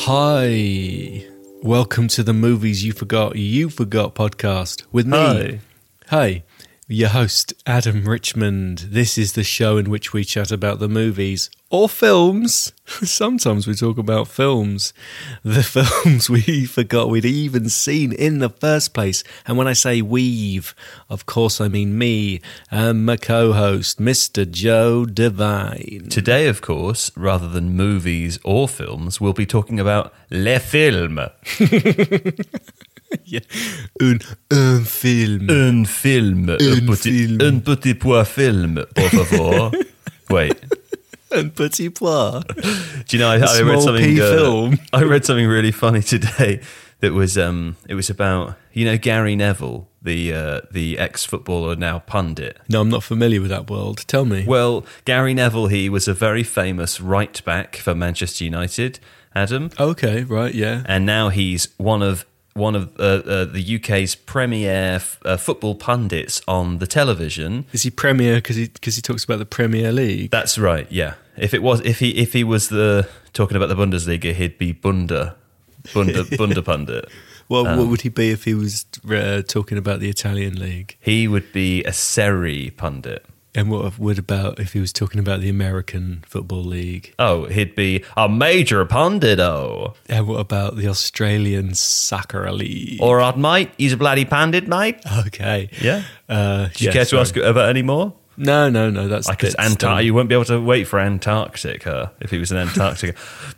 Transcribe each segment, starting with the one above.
Hi, welcome to the Movies You Forgot podcast with me. Hi, your host Adam Richmond. This is the show in which we chat about the movies or films. Sometimes we talk about films. The films we forgot we'd even seen in the first place. And when I say we've, of course I mean me and my co-host, Mr. Joe Devine. Today, of course, rather than movies or films, we'll be talking about les films. Yeah. Un film. Un film. Un petit pois film, por favor. Wait. Un petit pois. Do you know, I read something. Film. I read something really funny today. That was it was about, you know, Gary Neville, the ex-footballer, now pundit. No, I'm not familiar with that world. Tell me. Well, Gary Neville, he was a very famous right back for Manchester United. Adam. Okay, right, yeah. And now he's one of the UK's premier football pundits on the television. Is he premier because he talks about the Premier League? That's right. Yeah. If he was talking about the Bundesliga, he'd be Bunda pundit. Well, what would he be if he was talking about the Italian league? He would be a Serie pundit. And what about if he was talking about the American Football League? Oh, he'd be a major pundit-o. And what about the Australian Soccer League? All right, mate. He's a bloody pundit, mate. Okay. Yeah. Do you care to ask about any more? No. That's because you won't be able to wait for Antarctica if he was in Antarctica.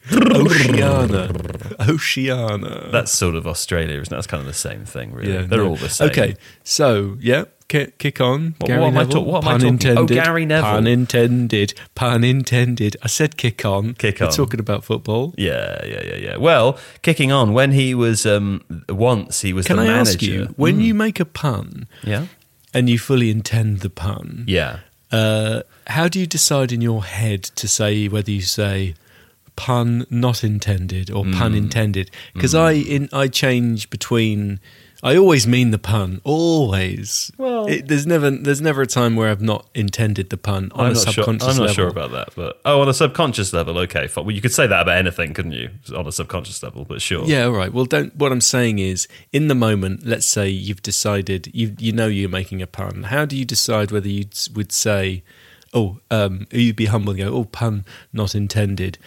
Oceania. That's sort of Australia, isn't it? That's kind of the same thing, really. Yeah, They're all the same. Okay, so kick on. Gary Neville. What am I talking? Intended. Oh, Gary Neville. Pun intended. I said kick on. We're talking about football. Yeah. Well, kicking on. When he was once he was Can the I manager. ask you, when you make a pun, yeah, and you fully intend the pun, yeah, how do you decide in your head to say whether you say pun not intended or pun intended? Because I change between. I always mean the pun, always. Well, there's never a time where I've not intended the pun on a subconscious level. I'm not sure about that, but on a subconscious level, okay. Well, you could say that about anything, couldn't you? On a subconscious level, but sure. Yeah, all right. Well, what I'm saying is, in the moment, let's say you've decided you know you're making a pun. How do you decide whether you would say? You'd be humble and go, pun not intended.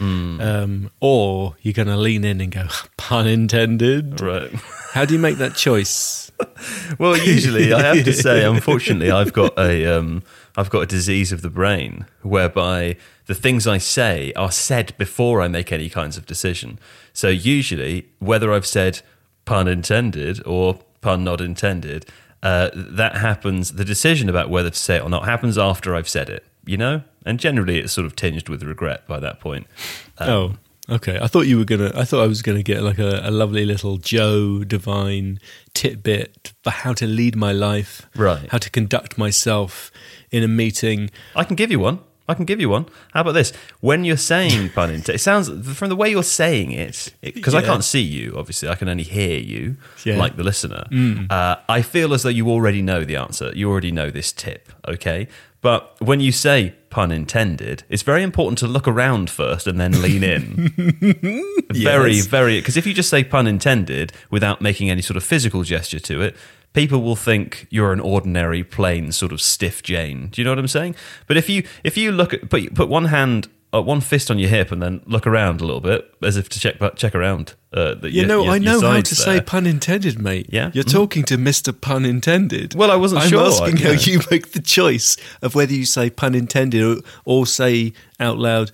Or you're going to lean in and go, pun intended. Right. How do you make that choice? Well, usually I have to say, unfortunately, I've got a disease of the brain whereby the things I say are said before I make any kinds of decision. So usually, whether I've said pun intended or pun not intended, that happens, the decision about whether to say it or not happens after I've said it. You know, and generally it's sort of tinged with regret by that point. Okay. I thought I was gonna get like a lovely little Joe Devine tidbit for how to lead my life, right? How to conduct myself in a meeting. I can give you one. How about this? When you're saying pun intended, it sounds, from the way you're saying it, because I can't see you, obviously, I can only hear you, like the listener. I feel as though you already know the answer. You already know this tip, okay? But when you say pun intended, it's very important to look around first and then lean in. Very, because if you just say pun intended without making any sort of physical gesture to it, people will think you're an ordinary, plain, sort of stiff Jane. Do you know what I'm saying? But if you look at, put one fist on your hip and then look around a little bit, as if to check around. I know how to say pun intended, mate. Yeah, you're talking to Mr. Pun Intended. Well, I wasn't sure. I'm asking how you make the choice of whether you say pun intended or say out loud,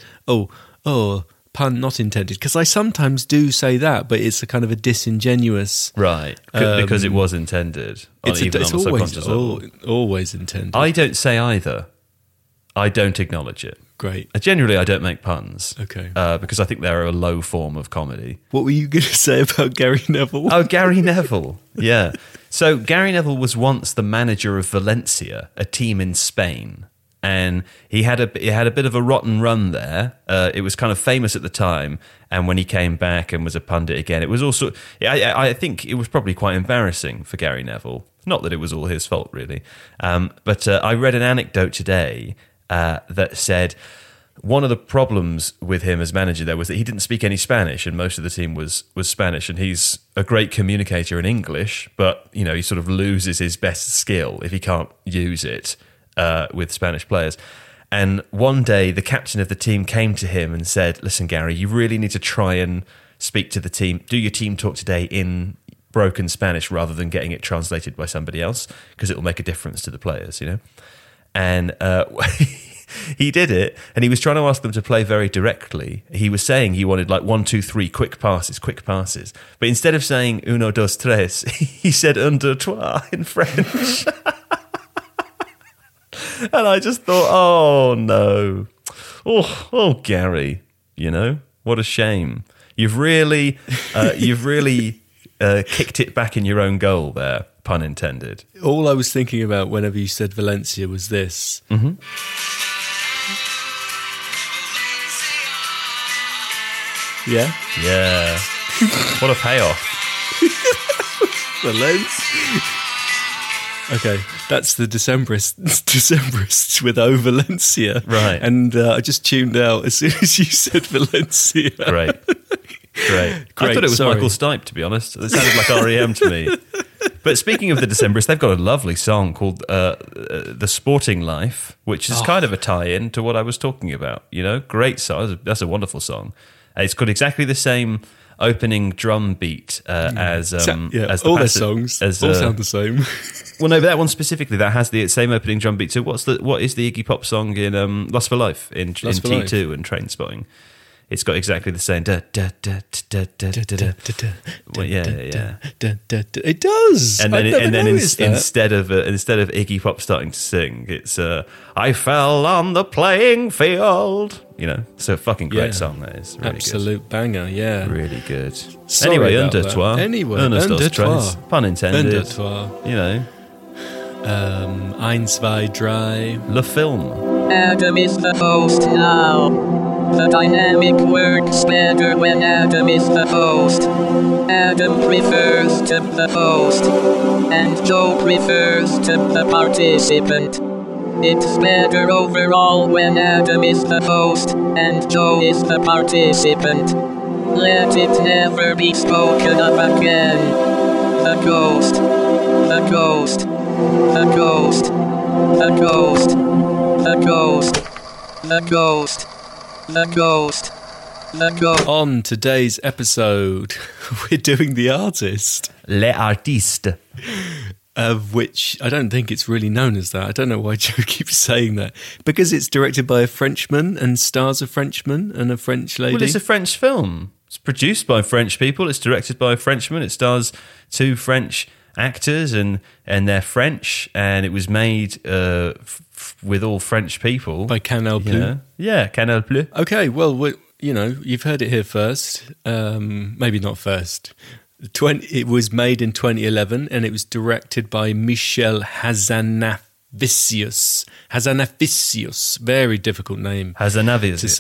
pun not intended, because I sometimes do say that, but it's a kind of a disingenuous, right? Because it was intended. It's always intended. I don't say either. I don't acknowledge it. Great. Generally, I don't make puns. Okay. Because I think they're a low form of comedy. What were you going to say about Gary Neville? Oh, Gary Neville. Yeah. So Gary Neville was once the manager of Valencia, a team in Spain. And he had a bit of a rotten run there. It was kind of famous at the time, and when he came back and was a pundit again, it was also. I think it was probably quite embarrassing for Gary Neville. Not that it was all his fault, really. But I read an anecdote today that said one of the problems with him as manager there was that he didn't speak any Spanish, and most of the team was Spanish, and he's a great communicator in English, but he sort of loses his best skill if he can't use it with Spanish players. And one day the captain of the team came to him and said, listen, Gary, you really need to try and speak to the team, do your team talk today in broken Spanish rather than getting it translated by somebody else, because it will make a difference to the players, And he did it, and he was trying to ask them to play very directly. He was saying he wanted 1, 2, 3, quick passes. But instead of saying uno, dos, tres, he said un, deux, trois in French. And I just thought, oh no. Oh, Gary, what a shame. You've really kicked it back in your own goal there, pun intended. All I was thinking about whenever you said Valencia was this. Mm-hmm. Yeah? Yeah. What a payoff. Valencia. Okay, that's the Decemberists with O Valencia. Right. And I just tuned out as soon as you said Valencia. Great. I thought it was Michael Stipe, to be honest. It sounded like REM to me. But speaking of the Decemberists, they've got a lovely song called The Sporting Life, which is kind of a tie-in to what I was talking about. Great song. That's a wonderful song. It's got exactly the same opening drum beat as all their songs all sound the same. Well, no, but that one specifically that has the same opening drum beat. So what is the Iggy Pop song in Lust for Life in T2 and Trainspotting? It's got exactly the same. Well, yeah. It does. And then instead of Iggy Pop starting to sing, it's I fell on the playing field. It's a fucking great song. That is really absolute good. Banger. Yeah, really good. Sorry anyway, about un, deux, that. trois. Anyway, un, un, deux, deux, trois. trois. Pun intended. Un, deux, trois. Ein, zwei, drei. Le film. Adam is the host now. The dynamic works better when Adam is the host. Adam prefers to the host, and Joe prefers to the participant. It's better overall when Adam is the host, and Joe is the participant. Let it never be spoken of again. The ghost, the ghost, the ghost, the ghost, the ghost, the ghost. The ghost. The ghost. On today's episode, we're doing The Artist. L'Artiste. Of which I don't think it's really known as that. I don't know why Joe keeps saying that. Because it's directed by a Frenchman and stars a Frenchman and a French lady. Well, it's a French film. It's produced by French people. It's directed by a Frenchman. It stars 2 French actors and they're French, and it was made with all French people by Canal Plus. Yeah, Canal Plus. Okay, well, you've heard it here first. Maybe not first. It was made in 2011, and it was directed by Michel Hazanavicius. Very difficult name. Hazanavicius.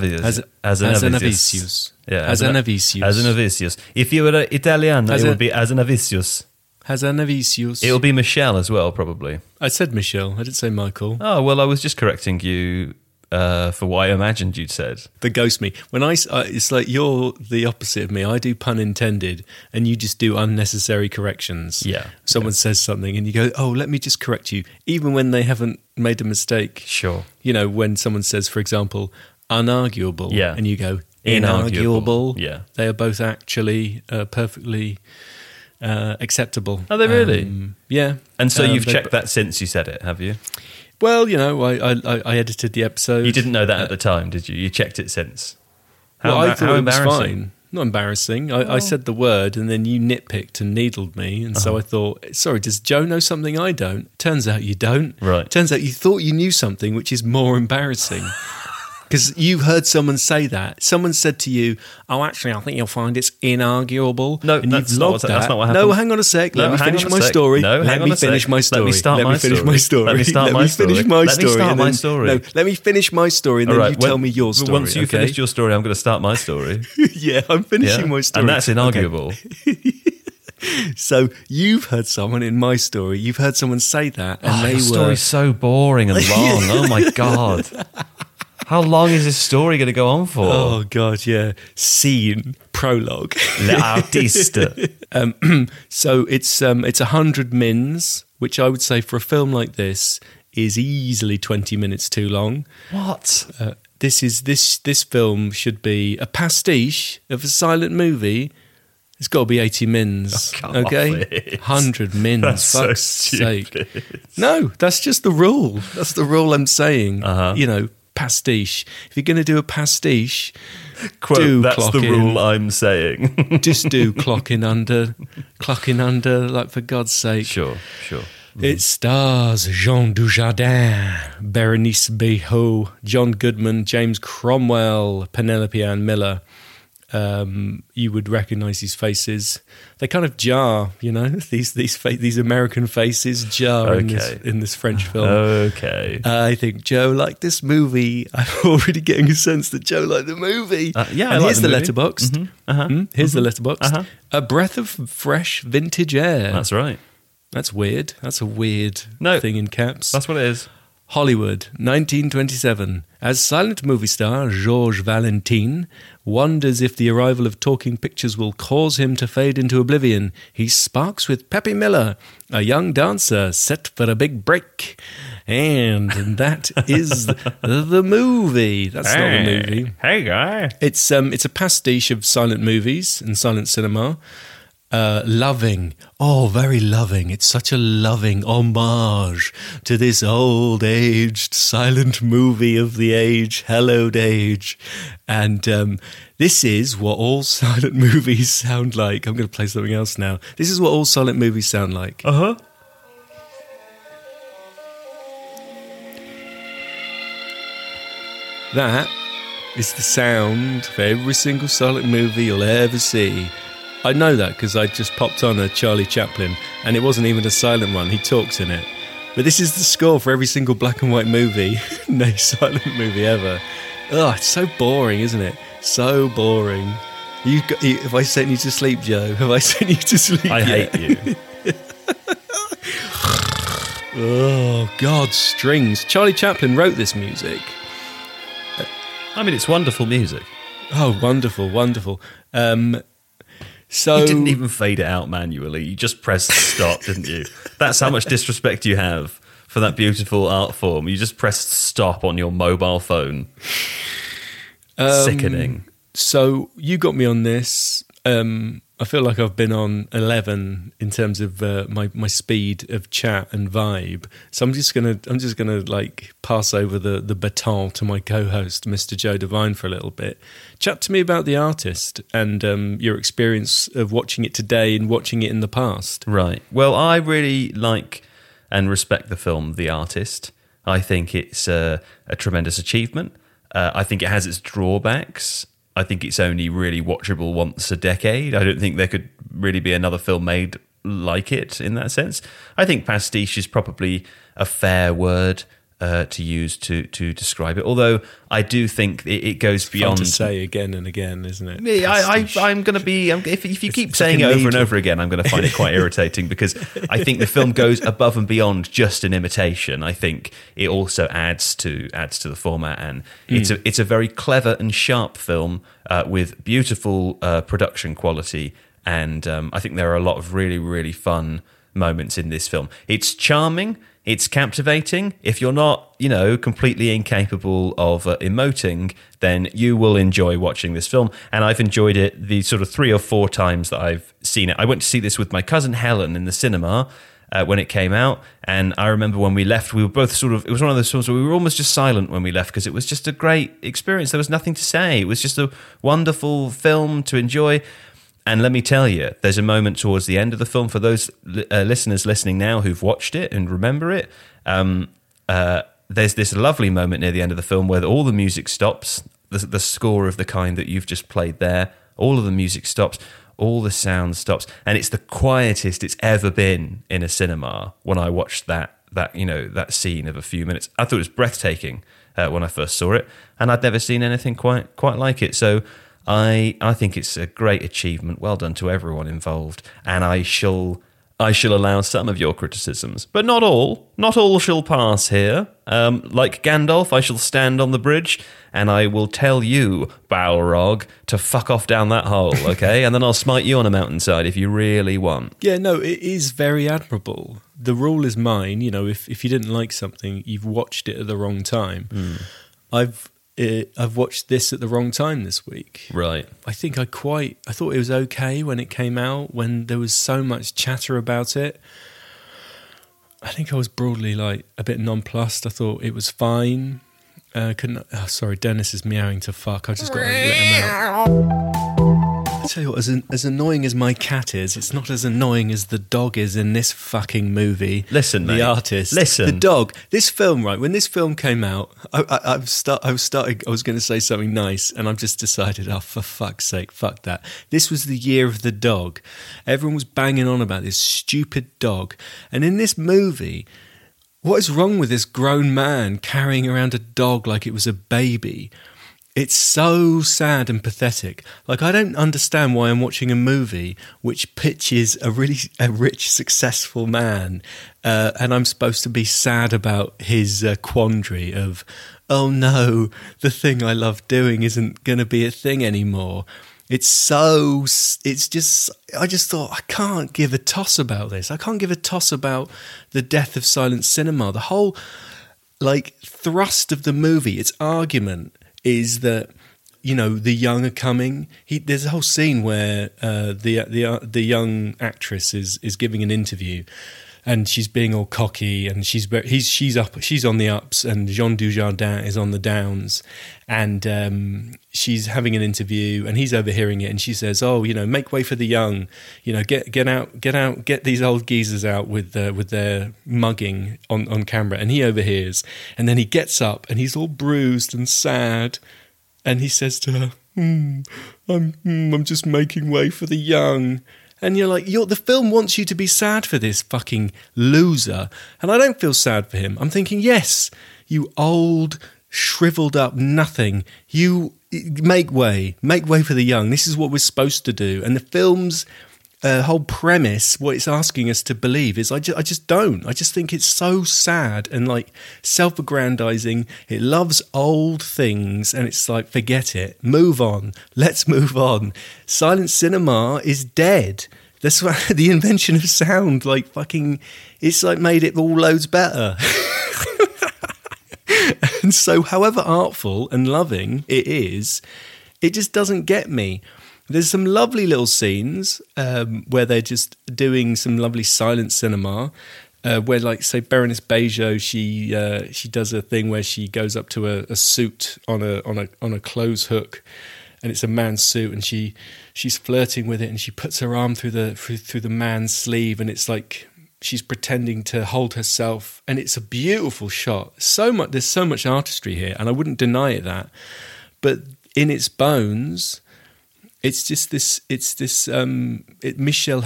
Yeah, Hazanavicius. If you were Italian, it would be Hazanavicius. Hazanavicius. It'll be Michelle as well, probably. I said Michelle. I didn't say Michael. Oh, well, I was just correcting you for what I imagined you'd said. The ghost me. When it's like you're the opposite of me. I do pun intended, and you just do unnecessary corrections. Yeah. Someone says something, and you go, "Oh, let me just correct you," even when they haven't made a mistake. Sure. When someone says, for example, unarguable, and you go inarguable. Yeah. They are both actually perfectly acceptable. Are they really? Yeah. And so you've checked that since you said it, have you? Well, I edited the episode. You didn't know that at the time, did you? You checked it since. I thought it was fine. Not embarrassing. I said the word, and then you nitpicked and needled me, and so I thought, sorry, does Joe know something I don't? Turns out you don't. Right. Turns out you thought you knew something, which is more embarrassing. Because you heard someone say that. Someone said to you, "Oh, actually, I think you'll find it's inarguable." No, and that's not what happened. No, hang on a sec. Let me finish my story. Let me finish my story. Let me start my story. Let me finish my story. No, let me finish my story, and then you tell me your story. Once you've finished your story, I'm going to start my story. Yeah, I'm finishing my story. And that's inarguable. Okay. So you've heard someone in my story. You've heard someone say that, and your story's so boring and long. Oh my God. How long is this story going to go on for? Oh, God, yeah. Scene, prologue. L'artiste. So it's 100 mins, which I would say for a film like this is easily 20 minutes too long. What? This film should be a pastiche of a silent movie. It's got to be 80 mins, okay? 100 mins, That's fuck's so stupid. sake. No, that's just the rule. That's the rule I'm saying. Uh-huh. You know, pastiche. If you're going to do a pastiche, Quote, that's clock the in. rule I'm saying. Just do clocking under, like, for God's sake. Sure. It stars Jean Dujardin, Berenice Bejo, John Goodman, James Cromwell, Penelope Ann Miller. You would recognise these faces. They kind of jar, you know. These American faces jar in this French film. Okay. I think Joe liked this movie. I'm already getting a sense that Joe liked the movie. Yeah, and I here's like the the movie. Letterboxd. Here's the Letterboxd. A breath of fresh vintage air. That's right. That's weird. That's a weird thing in caps. That's what it is. Hollywood, 1927. As silent movie star Georges Valentin wonders if the arrival of talking pictures will cause him to fade into oblivion, he sparks with Peppy Miller, a young dancer set for a big break. And that is the movie. That's not the movie. Hey, guy. It's a pastiche of silent movies and silent cinema. Loving. Oh, very loving. It's such a loving homage to this old-aged silent movie of the age, hallowed age. And this is what all silent movies sound like. I'm going to play something else now. This is what all silent movies sound like. Uh-huh. That is the sound for every single silent movie you'll ever see. I know that because I just popped on a Charlie Chaplin and it wasn't even a silent one. He talks in it. But this is the score for every single black and white movie, no silent movie ever. Oh, it's so boring, isn't it? So boring. Have I sent you to sleep, Joe? Have I sent you to sleep I yet? hate you. Oh, God, strings. Charlie Chaplin wrote this music. I mean, it's wonderful music. Oh, wonderful, wonderful. So You didn't even fade it out manually. You just pressed stop, didn't you? That's how much disrespect you have for that beautiful art form. You just pressed stop on your mobile phone. Sickening. So you got me on this. I feel like I've been on 11 in terms of my speed of chat and vibe. So I'm just gonna like pass over the baton to my co-host, Mr. Joe Devine, for a little bit. Chat to me about The Artist and your experience of watching it today and watching it in the past. Right. Well, I really like and respect the film The Artist. I think it's a tremendous achievement. I think it has its drawbacks. I think it's only really watchable once a decade. I don't think there could really be another film made like it in that sense. I think pastiche is probably a fair word to use to describe it. Although I do think it goes beyond. Fun to say again and again, isn't it? I'm going to be. If you keep saying it over and over again, I'm going to find it quite irritating because I think the film goes above and beyond just an imitation. I think it also adds to the format, and it's a very clever and sharp film with beautiful production quality. And I think there are a lot of really, really fun moments in this film. It's charming. It's captivating. If you're not, completely incapable of emoting, then you will enjoy watching this film. And I've enjoyed it the sort of 3 or 4 times that I've seen it. I went to see this with my cousin Helen in the cinema when it came out. And I remember when we left, we were both it was one of those films where we were almost just silent when we left because it was just a great experience. There was nothing to say. It was just a wonderful film to enjoy. And let me tell you, there's a moment towards the end of the film, for those listeners listening now who've watched it and remember it, there's this lovely moment near the end of the film where all the music stops, the score of the kind that you've just played there, all of the music stops, all the sound stops, and it's the quietest it's ever been in a cinema when I watched that scene of a few minutes. I thought it was breathtaking when I first saw it, and I'd never seen anything quite like it. So I think it's a great achievement. Well done to everyone involved. And I shall I shall allow some of your criticisms, but not all. Not all shall pass here. Like Gandalf, I shall stand on the bridge and I will tell you, Balrog, to fuck off down that hole, okay? And then I'll smite you on a mountainside if you really want. Yeah, no, it is very admirable. The rule is mine. You know, if you didn't like something, you've watched it at the wrong time. I've watched this at the wrong time this week. Right. I think I thought it was okay when it came out, when there was so much chatter about it. I think I was broadly like a bit nonplussed. I thought it was fine. Sorry, Dennis is meowing to fuck. I just got to let him out. I tell you what, as annoying as my cat is, it's not as annoying as the dog is in this fucking movie. Listen, the mate. artist, listen, the dog. This film, right? When this film came out, I was going to say something nice, and I've just decided, oh, for fuck's sake, fuck that. This was the year of the dog. Everyone was banging on about this stupid dog, and in this movie, what is wrong with this grown man carrying around a dog like it was a baby? It's so sad and pathetic. Like, I don't understand why I'm watching a movie which pitches a rich, successful man, and I'm supposed to be sad about his quandary of, oh no, the thing I love doing isn't going to be a thing anymore. I just thought, I can't give a toss about this. I can't give a toss about the death of silent cinema. The whole, like, thrust of the movie, its argument is that, you know, the young are coming. There's a whole scene where the young actress is giving an interview, and she's being all cocky, and she's on the ups, and Jean Dujardin is on the downs, and she's having an interview, and he's overhearing it, and she says, "Oh, you know, make way for the young, you know, get out, get these old geezers out with their mugging on camera," and he overhears, and then he gets up, and he's all bruised and sad, and he says to her, "I'm just making way for the young." And you're like, the film wants you to be sad for this fucking loser. And I don't feel sad for him. I'm thinking, yes, you old, shriveled up nothing. You make way for the young. This is what we're supposed to do. And the film's whole premise, what it's asking us to believe is, I just don't. I just think it's so sad and like self-aggrandizing. It loves old things, and it's like, forget it. Move on. Let's move on. Silent cinema is dead. That's why the invention of sound, like fucking, it's like made it all loads better. And so, however artful and loving it is, it just doesn't get me. There's some lovely little scenes where they're just doing some lovely silent cinema, where, like, say, Berenice Bejo, she does a thing where she goes up to a suit on a clothes hook, and it's a man's suit, and she's flirting with it, and she puts her arm through the man's sleeve, and it's like she's pretending to hold herself, and it's a beautiful shot. There's so much artistry here, and I wouldn't deny it that, but in its bones, it's just this. It's this. Michel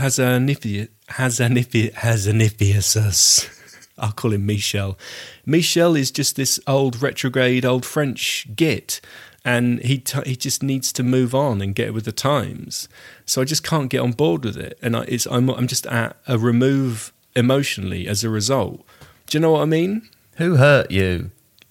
Hazanavicius. I'll call him Michel. Michel is just this old retrograde, old French git, and he just needs to move on and get with the times. So I just can't get on board with it, and I'm just at a remove emotionally as a result. Do you know what I mean? Who hurt you?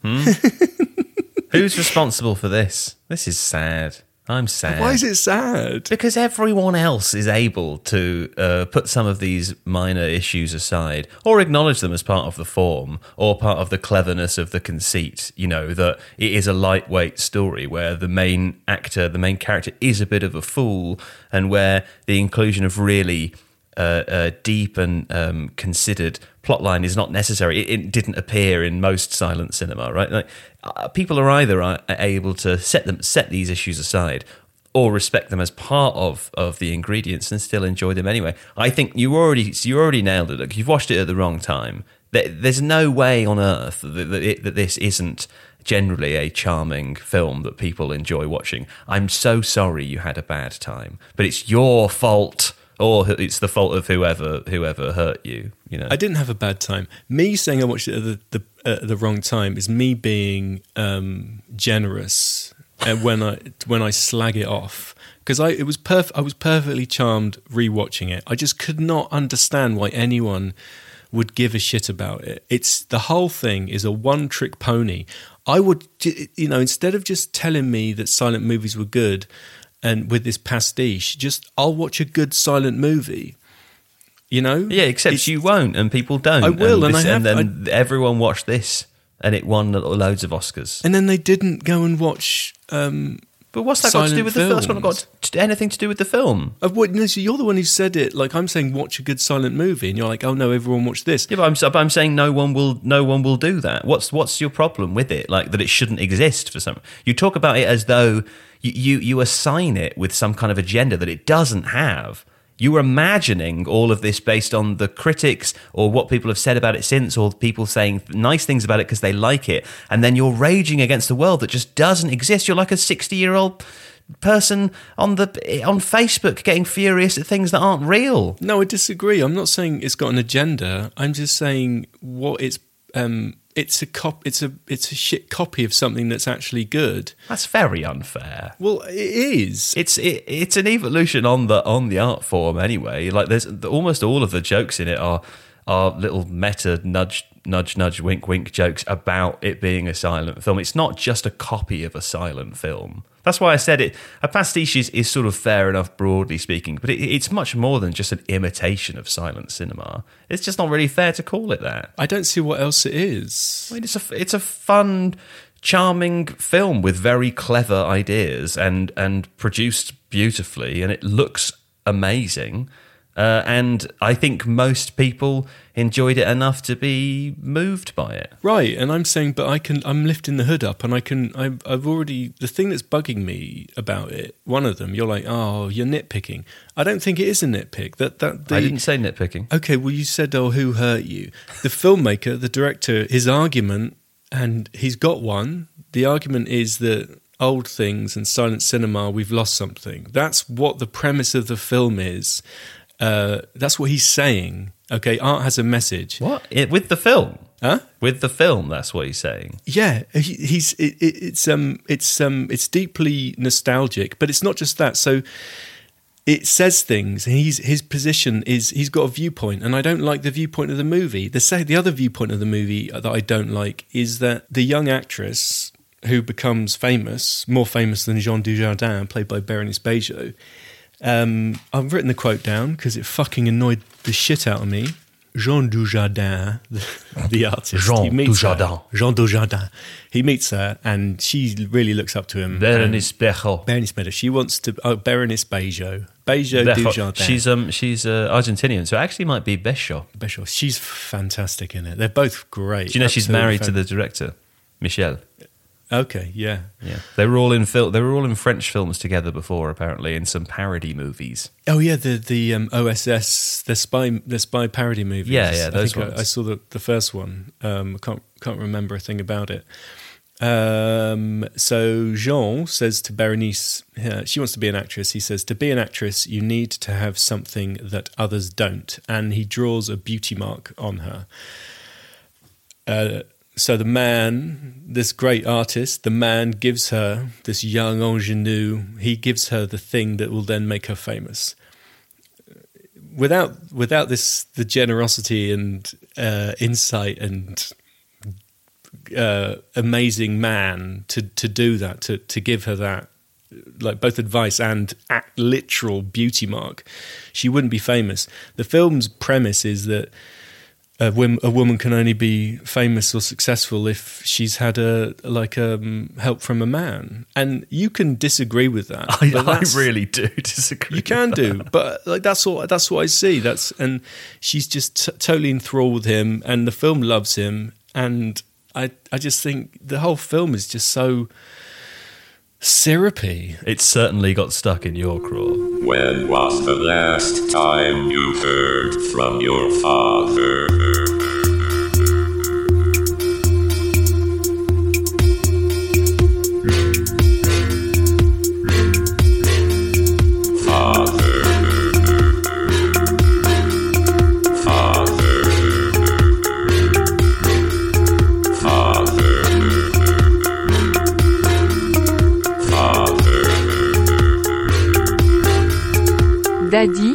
Who's responsible for this? This is sad. I'm sad. Why is it sad? Because everyone else is able to put some of these minor issues aside, or acknowledge them as part of the form, or part of the cleverness of the conceit. You know, that it is a lightweight story where the main actor, the main character, is a bit of a fool, and where the inclusion of really deep and considered plotline is not necessary. It didn't appear in most silent cinema, right? Like, people are either able to set these issues aside, or respect them as part of the ingredients and still enjoy them anyway. I think you already nailed it. Look, you've watched it at the wrong time. There's no way on earth that this isn't generally a charming film that people enjoy watching. I'm so sorry you had a bad time, but it's your fault. Or it's the fault of whoever hurt you. You know, I didn't have a bad time. Me saying I watched it at the wrong time is me being generous when I slag it off. because I was perfectly charmed rewatching it. I just could not understand why anyone would give a shit about it. It's the whole thing is a one-trick pony. I would, instead of just telling me that silent movies were good, and with this pastiche, I'll watch a good silent movie. Yeah, except you won't, and people don't. I will, and then everyone watched this, and it won loads of Oscars. And then they didn't go and watch. But what's that got to do with the film? That's not got anything to do with the film. So you're the one who said it. Like, I'm saying, watch a good silent movie, and you're like, oh no, everyone watch this. Yeah, but I'm saying no one will do that. What's your problem with it? Like, that it shouldn't exist for some. You talk about it as though you assign it with some kind of agenda that it doesn't have. You were imagining all of this based on the critics or what people have said about it since, or people saying nice things about it because they like it. And then you're raging against a world that just doesn't exist. You're like a 60-year-old person on Facebook getting furious at things that aren't real. No, I disagree. I'm not saying it's got an agenda. I'm just saying what it's a shit copy of something that's actually good. That's very unfair. Well, it is. It's an evolution on the art form anyway. Like, there's almost all of the jokes in it are little meta nudge wink wink jokes about it being a silent film. It's not just a copy of a silent film. That's why I said it. A pastiche is sort of fair enough, broadly speaking, but it's much more than just an imitation of silent cinema. It's just not really fair to call it that. I don't see what else it is. I mean, it's a fun, charming film with very clever ideas and produced beautifully, and it looks amazing. And I think most people enjoyed it enough to be moved by it. Right, and I'm saying, but I'm lifting the hood up, and I've already, the thing that's bugging me about it, one of them, you're like, oh, you're nitpicking. I don't think it is a nitpick. I didn't say nitpicking. Okay, well, you said, oh, who hurt you? The filmmaker, the director, his argument, and he's got one, the argument is that old things and silent cinema, we've lost something. That's what the premise of the film is. That's what he's saying. Okay, art has a message. What? With the film? Huh? With the film, that's what he's saying. Yeah, it's deeply nostalgic, but it's not just that. So it says things. His position is he's got a viewpoint, and I don't like the viewpoint of the movie. The other viewpoint of the movie that I don't like is that the young actress who becomes famous, more famous than Jean Dujardin, played by Bérénice Bejo. I've written the quote down because it fucking annoyed the shit out of me. Jean Dujardin, the artist. Jean Dujardin. He meets her and she really looks up to him. Bérénice Bejo. Bérénice Bejo. She wants to... Oh, Bérénice Bejo. Bejo Dujardin. She's Argentinian, so it actually might be Bejo. Bejo. She's fantastic in it. They're both great. Do you know she's married to the director, Michel? Okay, yeah. They were all in French films together before, apparently, in some parody movies. Oh yeah, the OSS, the spy parody movies. Yeah, those ones. I saw the first one. I can't remember a thing about it. So Jean says to Bérénice, she wants to be an actress. He says, to be an actress, you need to have something that others don't, and he draws a beauty mark on her. So the man, this great artist, the man gives her, this young ingenue, he gives her the thing that will then make her famous. Without this, the generosity and insight and amazing man to do that, to give her that, like both advice and literal beauty mark, she wouldn't be famous. The film's premise is that a woman can only be famous or successful if she's had help from a man, and you can disagree with that. I really do disagree. You can do, but like that's what I see. And she's just totally enthralled with him, and the film loves him, and I just think the whole film is just so syrupy. It certainly got stuck in your craw. When was the last time you heard from your father? Daddy.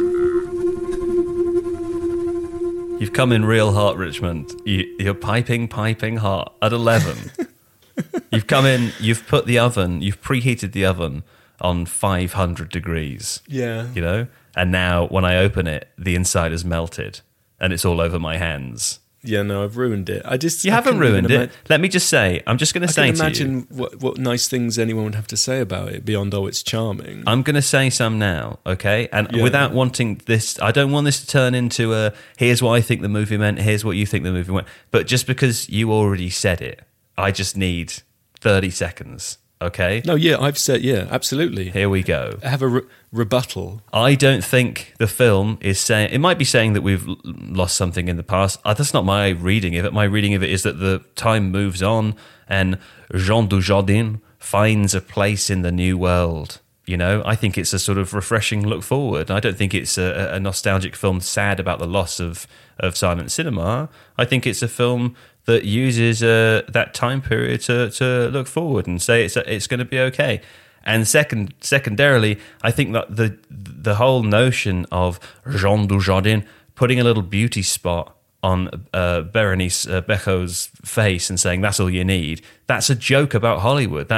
You've come in real hot, Richmond. You're piping hot at 11. You've come in, you've preheated the oven on 500 degrees. Yeah. You know? And now when I open it, the inside has melted and it's all over my hands. Yeah, no, I've ruined it. You haven't ruined it. Let me just say, I'm just going to say to you. I can imagine what nice things anyone would have to say about it beyond, oh, it's charming. I'm going to say some now, okay? And without wanting this, I don't want this to turn into a, here's what I think the movie meant, here's what you think the movie meant. But just because you already said it, I just need 30 seconds, okay? No, yeah, I've said, yeah, absolutely. Here we go. I have a rebuttal. I don't think the film is saying, it might be saying that we've lost something in the past. That's not my reading of it. My reading of it is that the time moves on and Jean Dujardin finds a place in the new world. You know, I think it's a sort of refreshing look forward. I don't think it's a nostalgic film sad about the loss of silent cinema. I think it's a film that uses that time period to look forward and say it's going to be okay. And secondarily, I think that the whole notion of Jean Dujardin putting a little beauty spot on Berenice Bejo's face and saying that's all you need, that's a joke about Hollywood.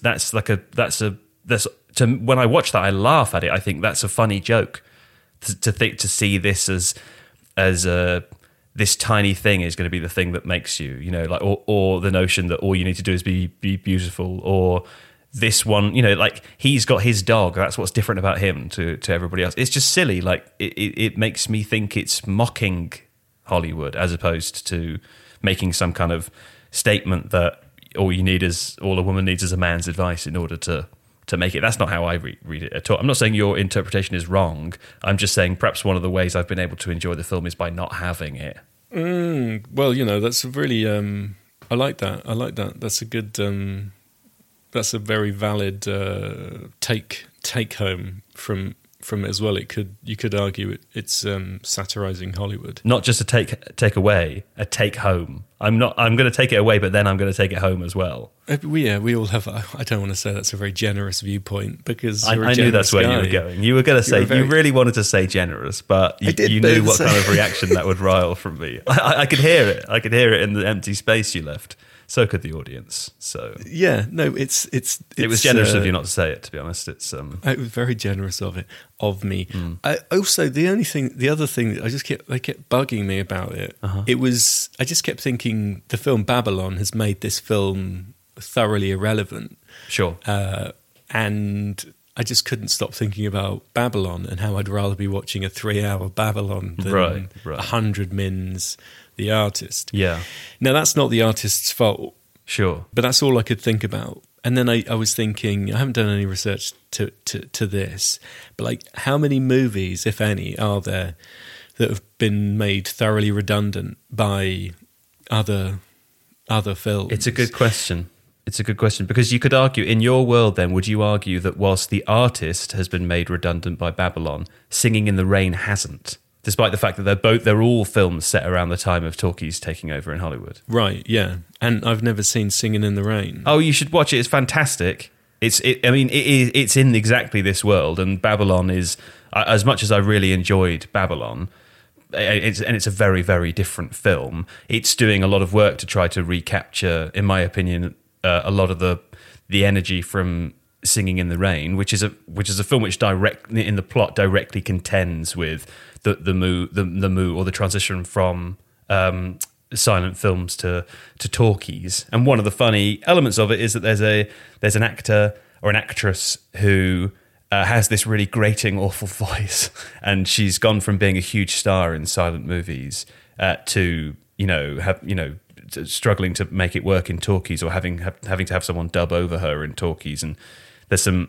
When I watch that, I laugh at it. I think that's a funny joke to see this as this tiny thing is going to be the thing that makes you, you know, like, or the notion that all you need to do is be beautiful, or this one, you know, like he's got his dog. That's what's different about him to everybody else. It's just silly. Like it makes me think it's mocking Hollywood as opposed to making some kind of statement that all a woman needs is a man's advice in order to make it. That's not how I read it at all. I'm not saying your interpretation is wrong. I'm just saying perhaps one of the ways I've been able to enjoy the film is by not having it. Well, you know, that's really. I like that. That's a good. That's a very valid take home from it as well. You could argue it's satirizing Hollywood. Not just a take away, a take home. I'm going to take it away, but then I'm going to take it home as well. We all have. I don't want to say that's a very generous viewpoint because I knew that's where you were going. You were going to say you really wanted to say generous, but you knew what kind of reaction that would rile from me. I could hear it. I could hear it in the empty space you left. So could the audience. So yeah, no, it was generous of you not to say it. To be honest, it was very generous of me. Also, the other thing that they kept bugging me about it. It was I just kept thinking the film Babylon has made this film thoroughly irrelevant. Sure, and I just couldn't stop thinking about Babylon and how I'd rather be watching a 3-hour Babylon than 100 Mins. The artist. Yeah. Now, that's not the artist's fault. Sure. But that's all I could think about. And then I was thinking, I haven't done any research to this, but like how many movies, if any, are there that have been made thoroughly redundant by other films? It's a good question. Because you could argue, in your world then, would you argue that whilst The Artist has been made redundant by Babylon, Singing in the Rain hasn't? Despite the fact that they're all films set around the time of talkies taking over in Hollywood. Right, yeah. And I've never seen Singing in the Rain. Oh, you should watch it. It's fantastic. It's in exactly this world, and Babylon is, as much as I really enjoyed Babylon, it's a very, very different film. It's doing a lot of work to try to recapture, in my opinion, a lot of the energy from Singing in the Rain, which is a film which in the plot directly contends with the move or the transition from silent films to talkies. And one of the funny elements of it is that there's an actor or an actress who has this really grating, awful voice, and she's gone from being a huge star in silent movies to struggling to make it work in talkies, or having to have someone dub over her in talkies. And there's some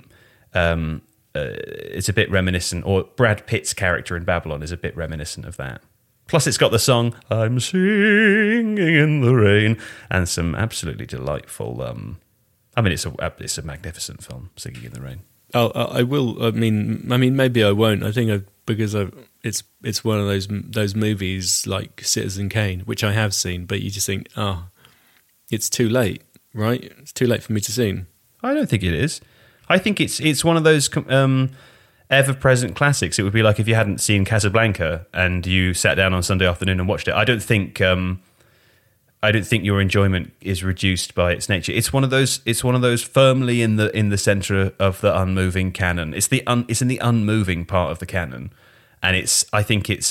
it's a bit reminiscent, or Brad Pitt's character in Babylon is a bit reminiscent of that. Plus it's got the song I'm Singing in the Rain and some absolutely delightful it's a magnificent film, Singing in the Rain. I will. I mean, maybe I won't. I think it's one of those movies like Citizen Kane, which I have seen, but you just think, it's too late, right? It's too late for me to see. I don't think it is. I think it's one of those. ever-present classics. It would be like if you hadn't seen Casablanca and you sat down on Sunday afternoon and watched it. I don't think your enjoyment is reduced by its nature. It's one of those firmly in the center of the unmoving canon. It's in the unmoving part of the canon, and I think it's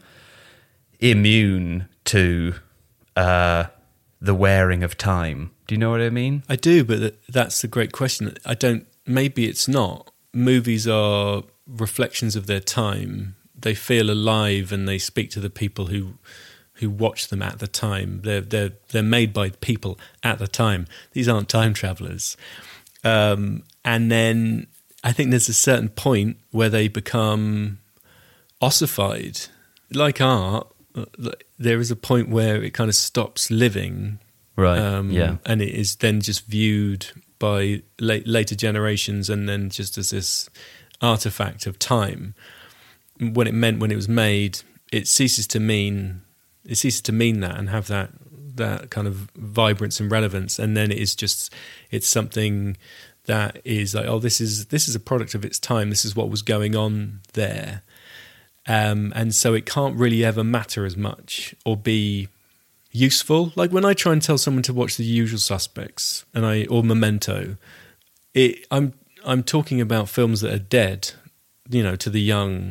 immune to the wearing of time. Do you know what I mean? I do, but that's the great question. Maybe it's not. Movies are reflections of their time. They feel alive and they speak to the people who watch them at the time. They're made by people at the time. These aren't time travelers. And then I think there's a certain point where they become ossified. Like art, there is a point where it kind of stops living. Right. And it is then just viewed by later generations and then just as this artifact of time. When it was made, it ceases to mean that and have that kind of vibrance and relevance, and then it's something that is like, oh, this is a product of its time. This is what was going on there, and so it can't really ever matter as much or be useful. Like when I try and tell someone to watch The Usual Suspects or Memento, I'm talking about films that are dead, to the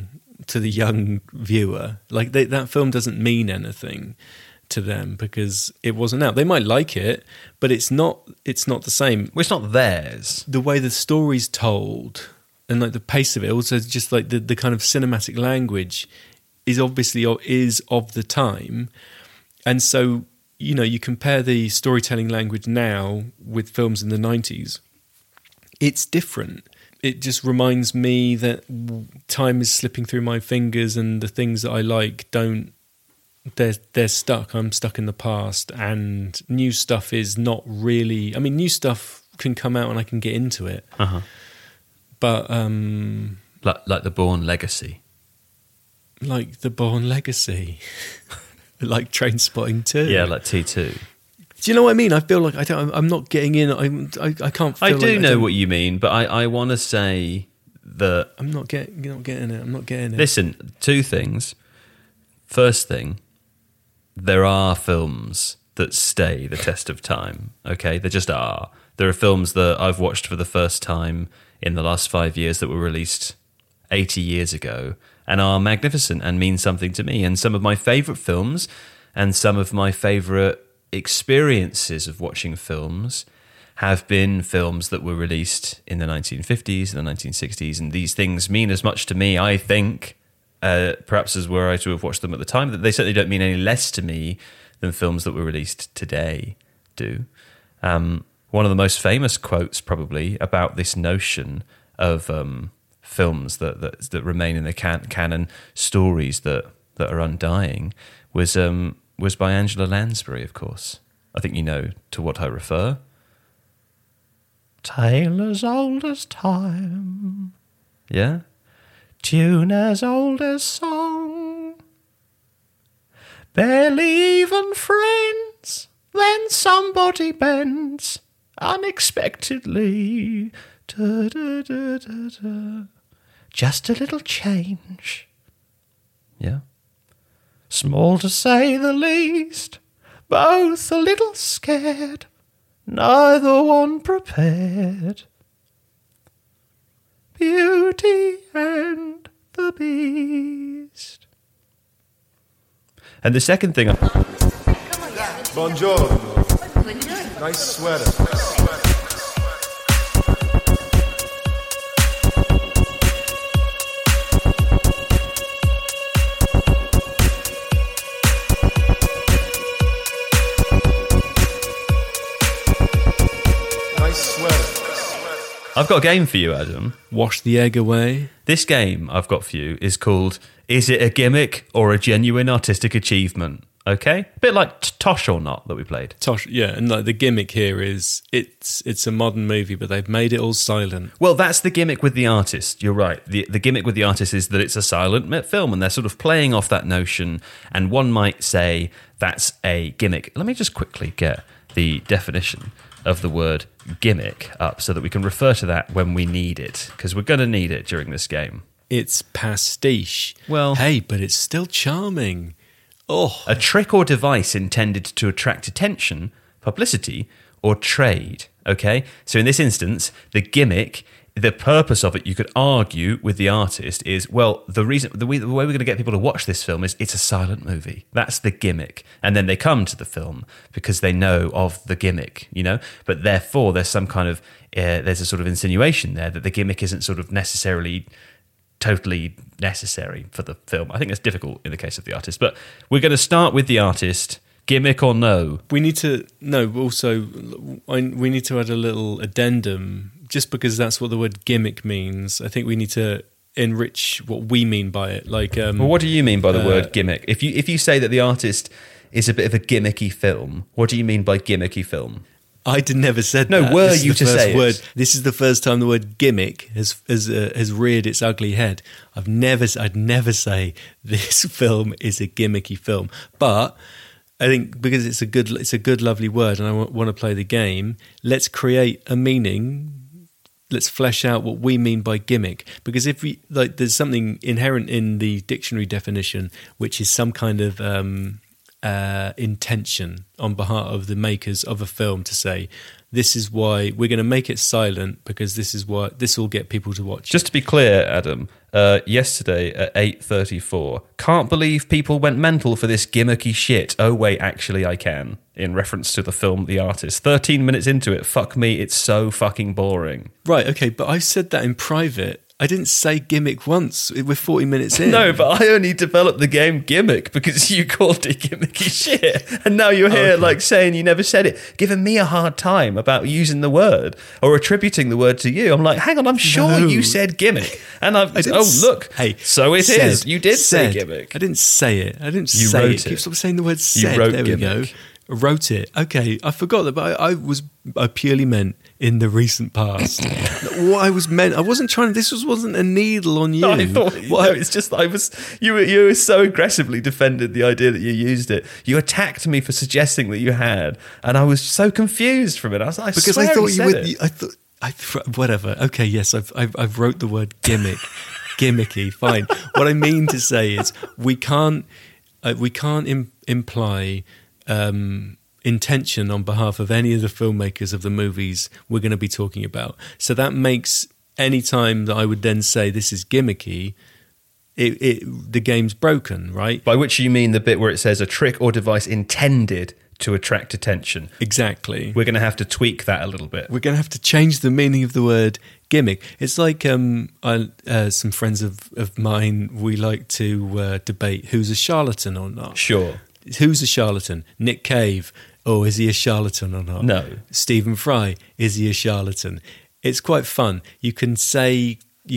young viewer. Like that film doesn't mean anything to them because it wasn't out. They might like it, but it's not the same. Well, it's not theirs. The way the story's told and like the pace of it, also just like the kind of cinematic language is obviously is of the time. And so, you compare the storytelling language now with films in the 90s, it's different. It just reminds me that time is slipping through my fingers and the things that I like they're stuck. I'm stuck in the past, and new stuff is not really... I mean, new stuff can come out and I can get into it. Uh-huh. But... Like the Bourne Legacy. Like the Bourne Legacy. Like Trainspotting 2. Yeah, like T2. Do you know what I mean? I feel like I'm not getting in. I can't feel I like do know what you mean, but I want to say that... You're not getting it. I'm not getting it. Listen, two things. First thing, there are films that stay the test of time, okay? There just are. There are films that I've watched for the first time in the last 5 years that were released 80 years ago and are magnificent and mean something to me. And some of my favourite films and some of my favourite experiences of watching films have been films that were released in the 1950s and the 1960s, and these things mean as much to me, I think, perhaps as were I to have watched them at the time, that they certainly don't mean any less to me than films that were released today do. One of the most famous quotes probably about this notion of films that remain in the canon, stories that are undying, was by Angela Lansbury, of course. I think you know to what I refer. Tale as old as time. Yeah? Tune as old as song. Barely even friends, then somebody bends unexpectedly. Da, da, da, da, da. Just a little change. Yeah? Small to say the least, both a little scared, neither one prepared. Beauty and the Beast. And the second thing... Buongiorno. Nice sweater. I've got a game for you, Adam. Wash the egg away. This game I've got for you is called Is It a Gimmick or a Genuine Artistic Achievement? Okay? A bit like Tosh or Not that we played. Tosh, yeah. And like the gimmick here is it's a modern movie, but they've made it all silent. Well, that's the gimmick with the artist. You're right. The gimmick with the artist is that it's a silent film, and they're sort of playing off that notion, and one might say that's a gimmick. Let me just quickly get the definition of the word gimmick up so that we can refer to that when we need it, because we're going to need it during this game. it's pastiche. Well, hey, but it's still charming. Oh, a trick or device intended to attract attention, publicity, or trade. Okay, so in this instance, the gimmick, the purpose of it, you could argue with the artist is, well, the way we're going to get people to watch this film is it's a silent movie. That's the gimmick, and then they come to the film because they know of the gimmick, you know. But therefore, there's some kind of there's a sort of insinuation there that the gimmick isn't sort of necessarily totally necessary for the film. I think that's difficult in the case of the artist, but we're going to start with the artist. Gimmick or no? We need to add a little addendum, just because that's what the word gimmick means. I think we need to enrich what we mean by it. Like, well, what do you mean by the word gimmick? If you say that the artist is a bit of a gimmicky film, what do you mean by gimmicky film? Never said no, that. Were you to say word. It? This is the first time the word gimmick has reared its ugly head. I'd never say this film is a gimmicky film, but I think because it's a good, lovely word, and I want to play the game. Let's create a meaning. Let's flesh out what we mean by gimmick. Because if we there's something inherent in the dictionary definition, which is some kind of intention on behalf of the makers of a film to say, this is why we're going to make it silent, because this is why this will get people to watch. Just to be clear, Adam, yesterday at 8:34, can't believe people went mental for this gimmicky shit. Oh wait, actually I can. In reference to the film The Artist. 13 minutes into it, fuck me, it's so fucking boring. Right, okay, but I said that in private. I didn't say gimmick once. We're 40 minutes in. No, but I only developed the game gimmick because you called it gimmicky shit. And now you're here saying you never said it, giving me a hard time about using the word or attributing the word to you. I'm like, hang on, I'm sure you said gimmick. And look, hey, so it is. You did say gimmick. I didn't say it. You wrote it. Keep saying the word said. You wrote there gimmick. We go. I wrote it. Okay, I forgot that, but I purely meant in the recent past. What I wasn't trying. This wasn't a needle on you. No, I thought. It's just you were so aggressively defended the idea that you used it. You attacked me for suggesting that you had, and I was so confused from it. I was like, because I thought you would. I thought whatever. Okay, yes, I've wrote the word gimmick, gimmicky. Fine. What I mean to say is we can't imply intention on behalf of any of the filmmakers of the movies we're going to be talking about. So that makes any time that I would then say this is gimmicky, the game's broken, right? By which you mean the bit where it says a trick or device intended to attract attention. Exactly. We're going to have to tweak that a little bit. We're going to have to change the meaning of the word gimmick. It's like some friends of mine, we like to debate who's a charlatan or not. Sure. Who's a charlatan? Nick Cave. Oh, is he a charlatan or not? No. Stephen Fry. Is he a charlatan? It's quite fun. You can say,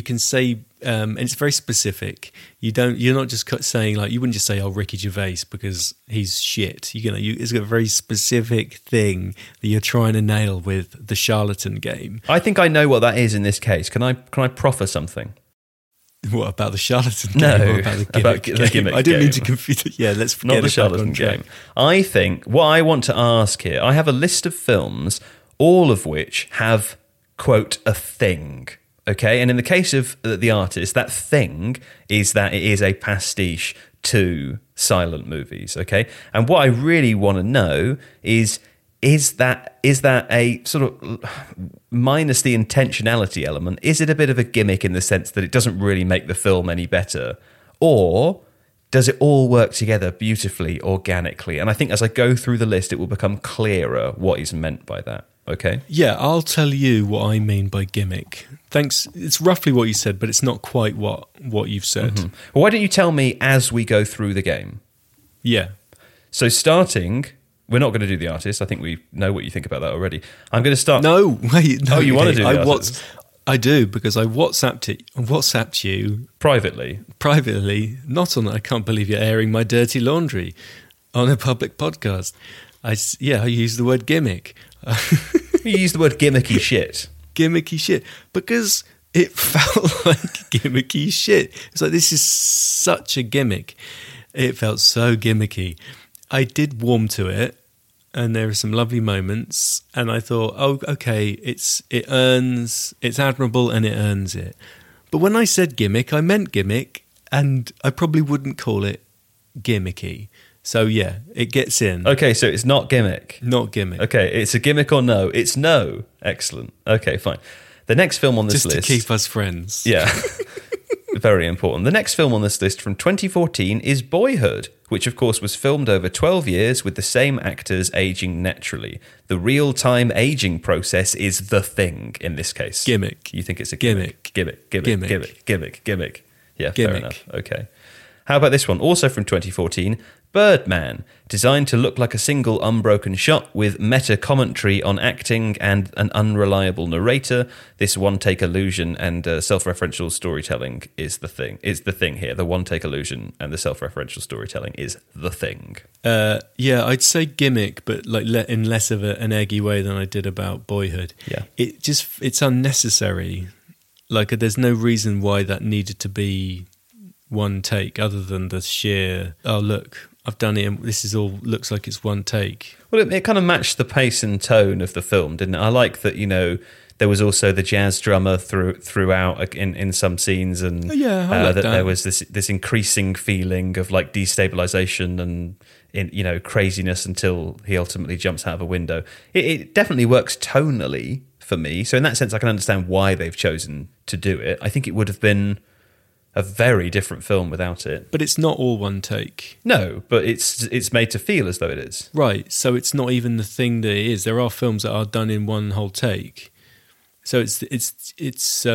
and it's very specific. You're not just saying you wouldn't just say, "Oh, Ricky Gervais," because he's shit. It's a very specific thing that you're trying to nail with the charlatan game. I think I know what that is in this case. Can I proffer something? What about the charlatan game? No, or about the gimmick game? I didn't mean to confuse it. Yeah, let's forget not the charlatan game. I think what I want to ask here, I have a list of films, all of which have, quote, a thing. Okay, and in the case of The Artist, that thing is that it is a pastiche to silent movies. Okay, and what I really want to know is that a sort of, minus the intentionality element, is it a bit of a gimmick in the sense that it doesn't really make the film any better, or does it all work together beautifully, organically? And I think as I go through the list, it will become clearer what is meant by that. Okay. Yeah, I'll tell you what I mean by gimmick. Thanks. It's roughly what you said, but it's not quite what you've said. Mm-hmm. Well, why don't you tell me as we go through the game? Yeah. So starting, we're not going to do The Artist. I think we know what you think about that already. I'm going to start. No, wait. No, oh, you want to do The Artist? I do, because I WhatsApped you privately. Not on. I can't believe you're airing my dirty laundry on a public podcast. I used the word gimmick. You used the word gimmicky shit. Gimmicky shit, because it felt like gimmicky shit. It's like, this is such a gimmick. It felt so gimmicky. I did warm to it, and there are some lovely moments, and I thought, oh, okay, it's admirable and it earns it. But when I said gimmick, I meant gimmick, and I probably wouldn't call it gimmicky. So yeah, it gets in. Okay, so it's not gimmick. Not gimmick. Okay, it's a gimmick or no? It's no. Excellent. Okay, fine. The next film on this list... Just to keep us friends. Yeah. Very important. The next film on this list from 2014 is Boyhood, which of course was filmed over 12 years with the same actors aging naturally. The real-time aging process is the thing in this case. Gimmick. You think it's a gimmick? Gimmick. Yeah, gimmick. Fair enough. Okay. How about this one? Also from 2014, Birdman, designed to look like a single unbroken shot with meta commentary on acting and an unreliable narrator. This one-take illusion and self-referential storytelling is the thing. Is the thing here. The one-take illusion and the self-referential storytelling is the thing. Yeah, I'd say gimmick, but like in less of an eggy way than I did about Boyhood. Yeah, it's unnecessary. Like, there's no reason why that needed to be one take other than the sheer, oh look, I've done it and this is all looks like it's one take. Well, it kind of matched the pace and tone of the film, didn't it? I like that, you know, there was also the jazz drummer throughout in some scenes, and yeah, I like that there was this increasing feeling of like destabilization and craziness until he ultimately jumps out of a window. It definitely works tonally for me, so in that sense I can understand why they've chosen to do it. I think it would have been a very different film without it. But it's not all one take. No, but it's made to feel as though it is. Right, so it's not even the thing that it is. There are films that are done in one whole take. So it's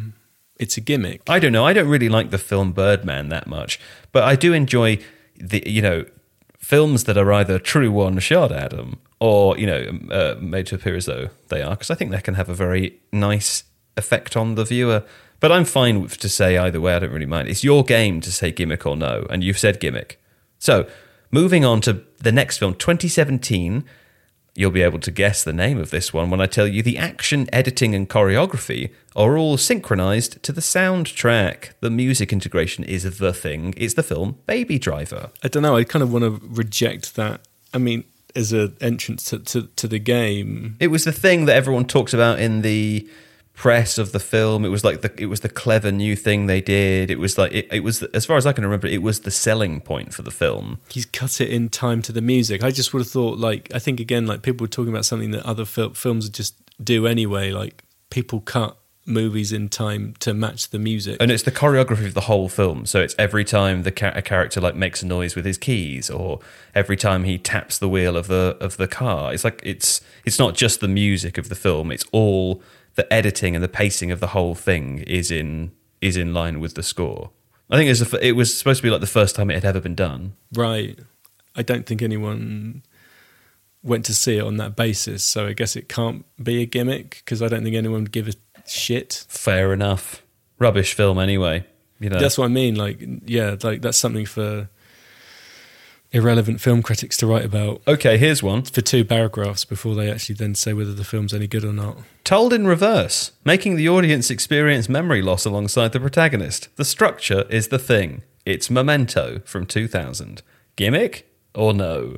a gimmick. I don't know. I don't really like the film Birdman that much, but I do enjoy the films that are either true one shot, Adam, or made to appear as though they are, because I think that can have a very nice effect on the viewer. But I'm fine to say either way. I don't really mind. It's your game to say gimmick or no, and you've said gimmick. So, moving on to the next film, 2017. You'll be able to guess the name of this one when I tell you the action, editing, and choreography are all synchronized to the soundtrack. The music integration is the thing. It's the film Baby Driver. I don't know. I kind of want to reject that. I mean, as an entrance to the game. It was the thing that everyone talked about in the press of the film. It was like it was the clever new thing they did. It was like it was, as far as I can remember, it was the selling point for the film. He's cut it in time to the music. I just would have thought, like, I think again, like, people were talking about something that other films just do anyway. Like, people cut movies in time to match the music, and it's the choreography of the whole film. So it's every time a character like makes a noise with his keys, or every time he taps the wheel of the car. It's like it's not just the music of the film. It's all the editing and the pacing of the whole thing is in line with the score. I think it was supposed to be like the first time it had ever been done. Right. I don't think anyone went to see it on that basis, so I guess it can't be a gimmick, because I don't think anyone would give a shit. Fair enough. Rubbish film anyway. That's what I mean. Like, yeah, like that's something for irrelevant film critics to write about. Okay, here's one. For 2 paragraphs before they actually then say whether the film's any good or not. Told in reverse, making the audience experience memory loss alongside the protagonist. The structure is the thing. It's Memento from 2000. Gimmick or no?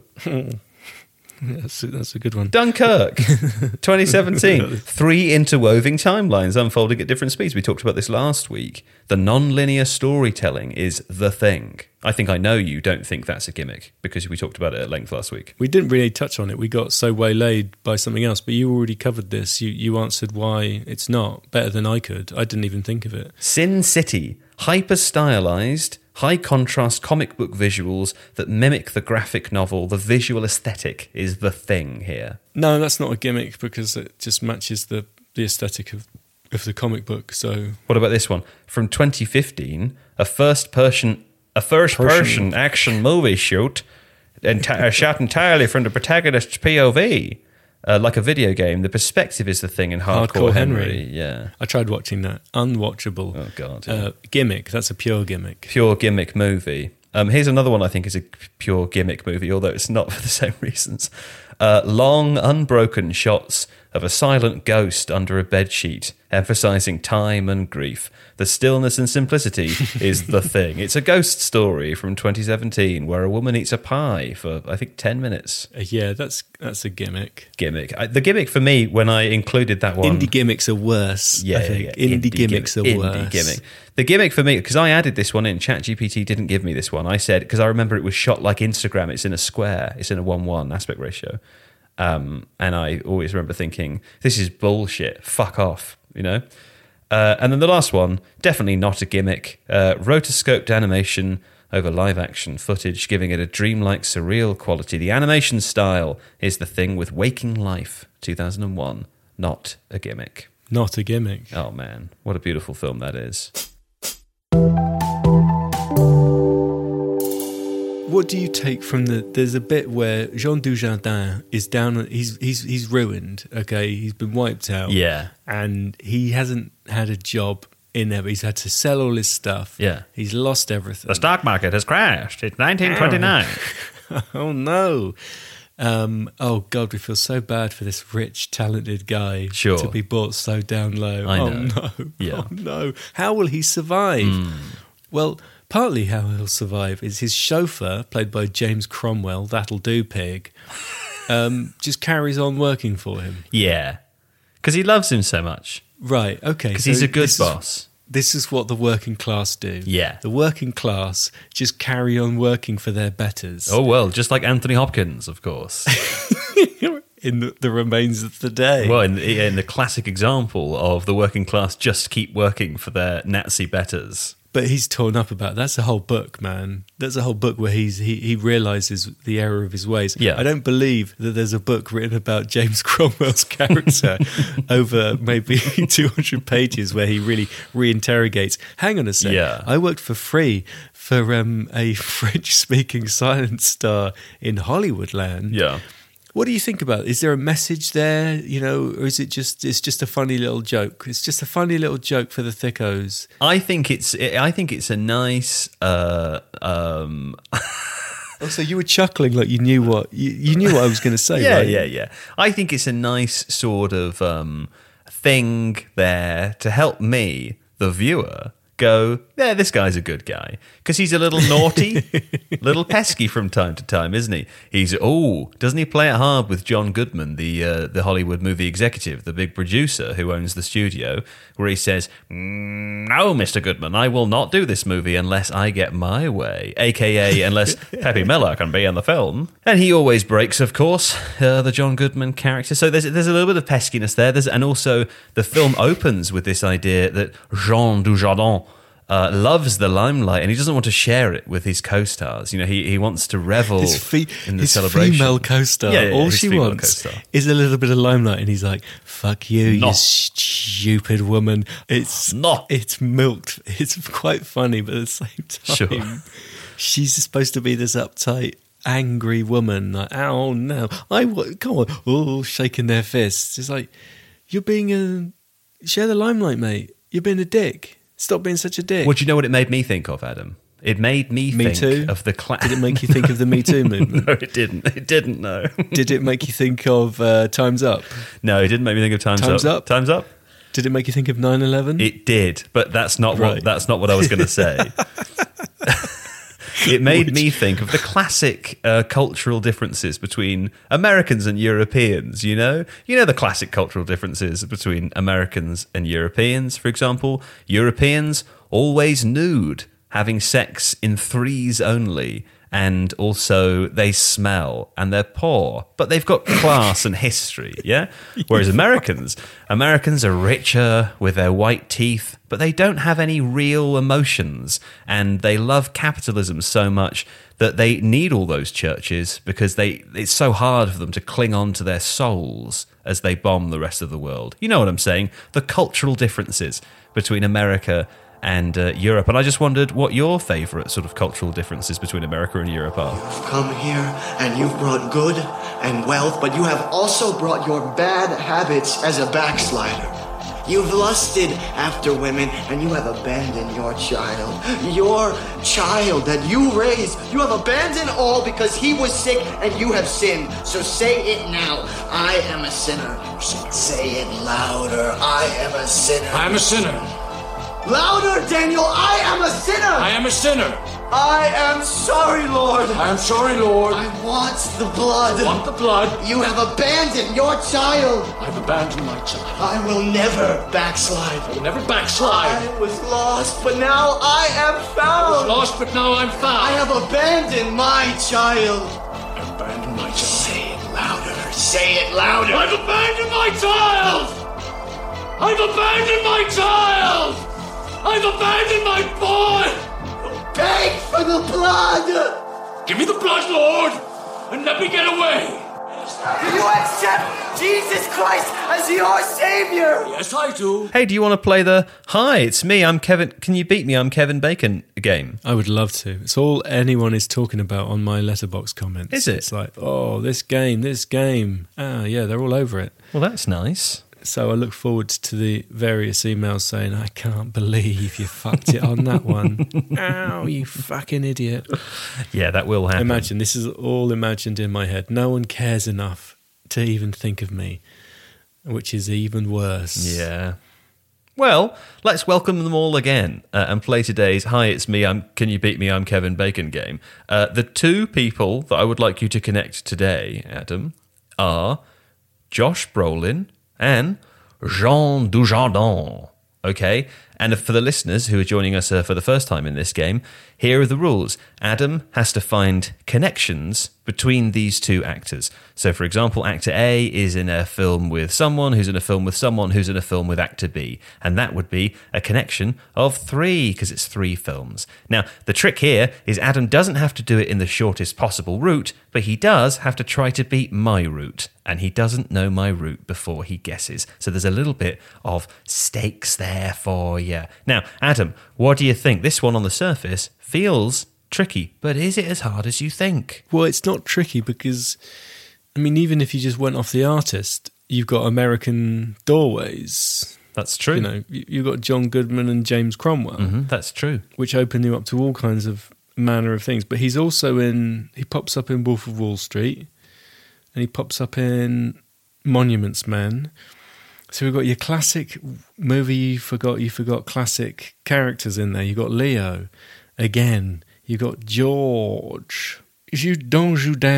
That's a good one. Dunkirk, 2017. 3 interwoven timelines unfolding at different speeds. We talked about this last week. The non-linear storytelling is the thing. I think I know you don't think that's a gimmick, because we talked about it at length last week. We didn't really touch on it. We got so waylaid by something else, but you already covered this. You answered why it's not better than I could. I didn't even think of it. Sin City, hyper-stylized, high-contrast comic book visuals that mimic the graphic novel. The visual aesthetic is the thing here. No, that's not a gimmick, because it just matches the aesthetic of the comic book. So, what about this one? From 2015, a first-person action movie shoot shot entirely from the protagonist's POV. Like a video game, the perspective is the thing in Hardcore Henry. Yeah, I tried watching that. Unwatchable. Oh God. Yeah. Gimmick. That's a pure gimmick. Pure gimmick movie. Here's another one I think is a pure gimmick movie, although it's not for the same reasons. Long, unbroken shots of a silent ghost under a bedsheet, emphasizing time and grief. The stillness and simplicity is the thing. It's a ghost story from 2017 where a woman eats a pie for, I think, 10 minutes. Yeah, that's a gimmick. The gimmick for me, when I included that one... Indie gimmicks are worse, I think. Indie gimmicks are worse. Gimmick. The gimmick for me, because I added this one in, ChatGPT didn't give me this one. I said, because I remember it was shot like Instagram. It's in a square. It's in a 1:1 aspect ratio. And I always remember thinking, this is bullshit. Fuck off, you know? And then the last one, definitely not a gimmick. Rotoscoped animation over live action footage, giving it a dreamlike, surreal quality. The animation style is the thing with Waking Life, 2001. Not a gimmick. Not a gimmick. Oh, man. What a beautiful film that is. What do you take from there's a bit where Jean Dujardin is down, he's ruined, okay, he's been wiped out. Yeah. And he hasn't had a job in ever. He's had to sell all his stuff. Yeah. He's lost everything. The stock market has crashed. It's 1929. Oh no. Oh God, we feel so bad for this rich, talented guy to be brought so down low. I know. Oh no. Yeah. Oh no. How will he survive? Well, partly how he'll survive is his chauffeur, played by James Cromwell, that'll do pig, just carries on working for him. Yeah. Because he loves him so much. Right, okay. Because he's a good boss. This is what the working class do. Yeah. The working class just carry on working for their betters. Oh, well, just like Anthony Hopkins, of course. In the remains of the day. Well, in the classic example of the working class just keep working for their Nazi betters. But he's torn up about it. That's a whole book, man. That's a whole book where he realises the error of his ways. Yeah. I don't believe that there's a book written about James Cromwell's character over maybe 200 pages where he really reinterrogates. Hang on a sec. Yeah. I worked for free for a French-speaking silent star in Hollywoodland. Yeah. What do you think about it? Is there a message there, you know, or is it just a funny little joke? It's just a funny little joke for the thickos. I think it's a nice. Also, you were chuckling like you knew what you knew what I was going to say. Yeah, right? yeah. I think it's a nice sort of thing there to help me, the viewer, go, yeah, this guy's a good guy. Because he's a little naughty, little pesky from time to time, isn't he? Doesn't he play it hard with John Goodman, the Hollywood movie executive, the big producer who owns the studio, where he says, no, Mr. Goodman, I will not do this movie unless I get my way, a.k.a. unless Pepe Miller can be in the film. And he always breaks, of course, the John Goodman character. So there's a little bit of peskiness there. And also the film opens with this idea that Jean Dujardin loves the limelight and he doesn't want to share it with his co-stars. You know, he wants to revel in the celebration. His female co-star, all she wants is a little bit of limelight, and he's like, "Fuck you, you stupid woman." It's milked. It's quite funny, but at the same time, she's supposed to be this uptight, angry woman. Like, oh no, come on, all shaking their fists. It's like, you're being share the limelight, mate. You're being a dick. Stop being such a dick. Well, do you know what it made me think of, Adam? It made me think Too? of the... Did it make you think of the Me Too movement? No, it didn't. It didn't, no. Did it make you think of Time's Up? No, it didn't make me think of Time's Up. Time's Up? Did it make you think of 9/11? It did, but that's not what I was going to say. It made me think of the classic cultural differences between Americans and Europeans, you know? You know the classic cultural differences between Americans and Europeans, for example. Europeans, always nude, having sex in threes only, and also they smell and they're poor, but they've got class and history, yeah? Whereas Americans are richer with their white teeth, but they don't have any real emotions, and they love capitalism so much that they need all those churches because it's so hard for them to cling on to their souls as they bomb the rest of the world. You know what I'm saying? The cultural differences between America and Europe. And I just wondered what your favourite sort of cultural differences between America and Europe are. You've come here and you've brought good and wealth, but you have also brought your bad habits as a backslider. You've lusted after women, and you have abandoned your child. Your child that you raised. You have abandoned all because he was sick and you have sinned. So say it now. I am a sinner. Say it louder. I am a sinner. I am a sinner. Louder, Daniel. I am a sinner. I am a sinner. I am sorry, Lord. I am sorry, Lord. I want the blood. I want the blood. You have abandoned your child. I've abandoned my child. I will never backslide. I will never backslide. I was lost, but now I am found. I was lost, but now I'm found. I have abandoned my child. I abandoned my child. Say it louder. Say it louder. I've abandoned my child. I've abandoned my child. I've abandoned my boy. Beg for the blood. Give me the blood, Lord, and let me get away. Do you accept Jesus Christ as your Savior? Yes, I do. Hey, do you want to play the "Hi, it's me, I'm Kevin, can you beat me, I'm Kevin Bacon" game? I would love to. It's all anyone is talking about on my Letterboxd comments. Is it? It's like, oh, this game. Ah, yeah, they're all over it. Well, that's nice. So I look forward to the various emails saying, I can't believe you fucked it on that one. Ow, you fucking idiot. Yeah, that will happen. Imagine, this is all imagined in my head. No one cares enough to even think of me, which is even worse. Yeah. Well, let's welcome them all again and play today's "Hi, it's me, can you beat me, I'm Kevin Bacon" game. The two people that I would like you to connect today, Adam, are Josh Brolin and Jean Dujardin. Okay? And for the listeners who are joining us for the first time in this game, here are the rules. Adam has to find connections between these two actors. So, for example, actor A is in a film with someone who's in a film with someone who's in a film with actor B. And that would be a connection of 3, because it's 3 films. Now, the trick here is Adam doesn't have to do it in the shortest possible route, but he does have to try to beat my route. And he doesn't know my route before he guesses. So there's a little bit of stakes there for you. Now, Adam, what do you think? This one on the surface feels tricky, but is it as hard as you think? Well, it's not tricky because, I mean, even if you just went off the artist, you've got American Doorways. That's true. You know, you've got John Goodman and James Cromwell. Mm-hmm, that's true. Which open you up to all kinds of manner of things. But he's also he pops up in Wolf of Wall Street, and he pops up in Monuments Men. So we've got your classic movie you forgot classic characters in there. You've got Leo again. You've got George. Jean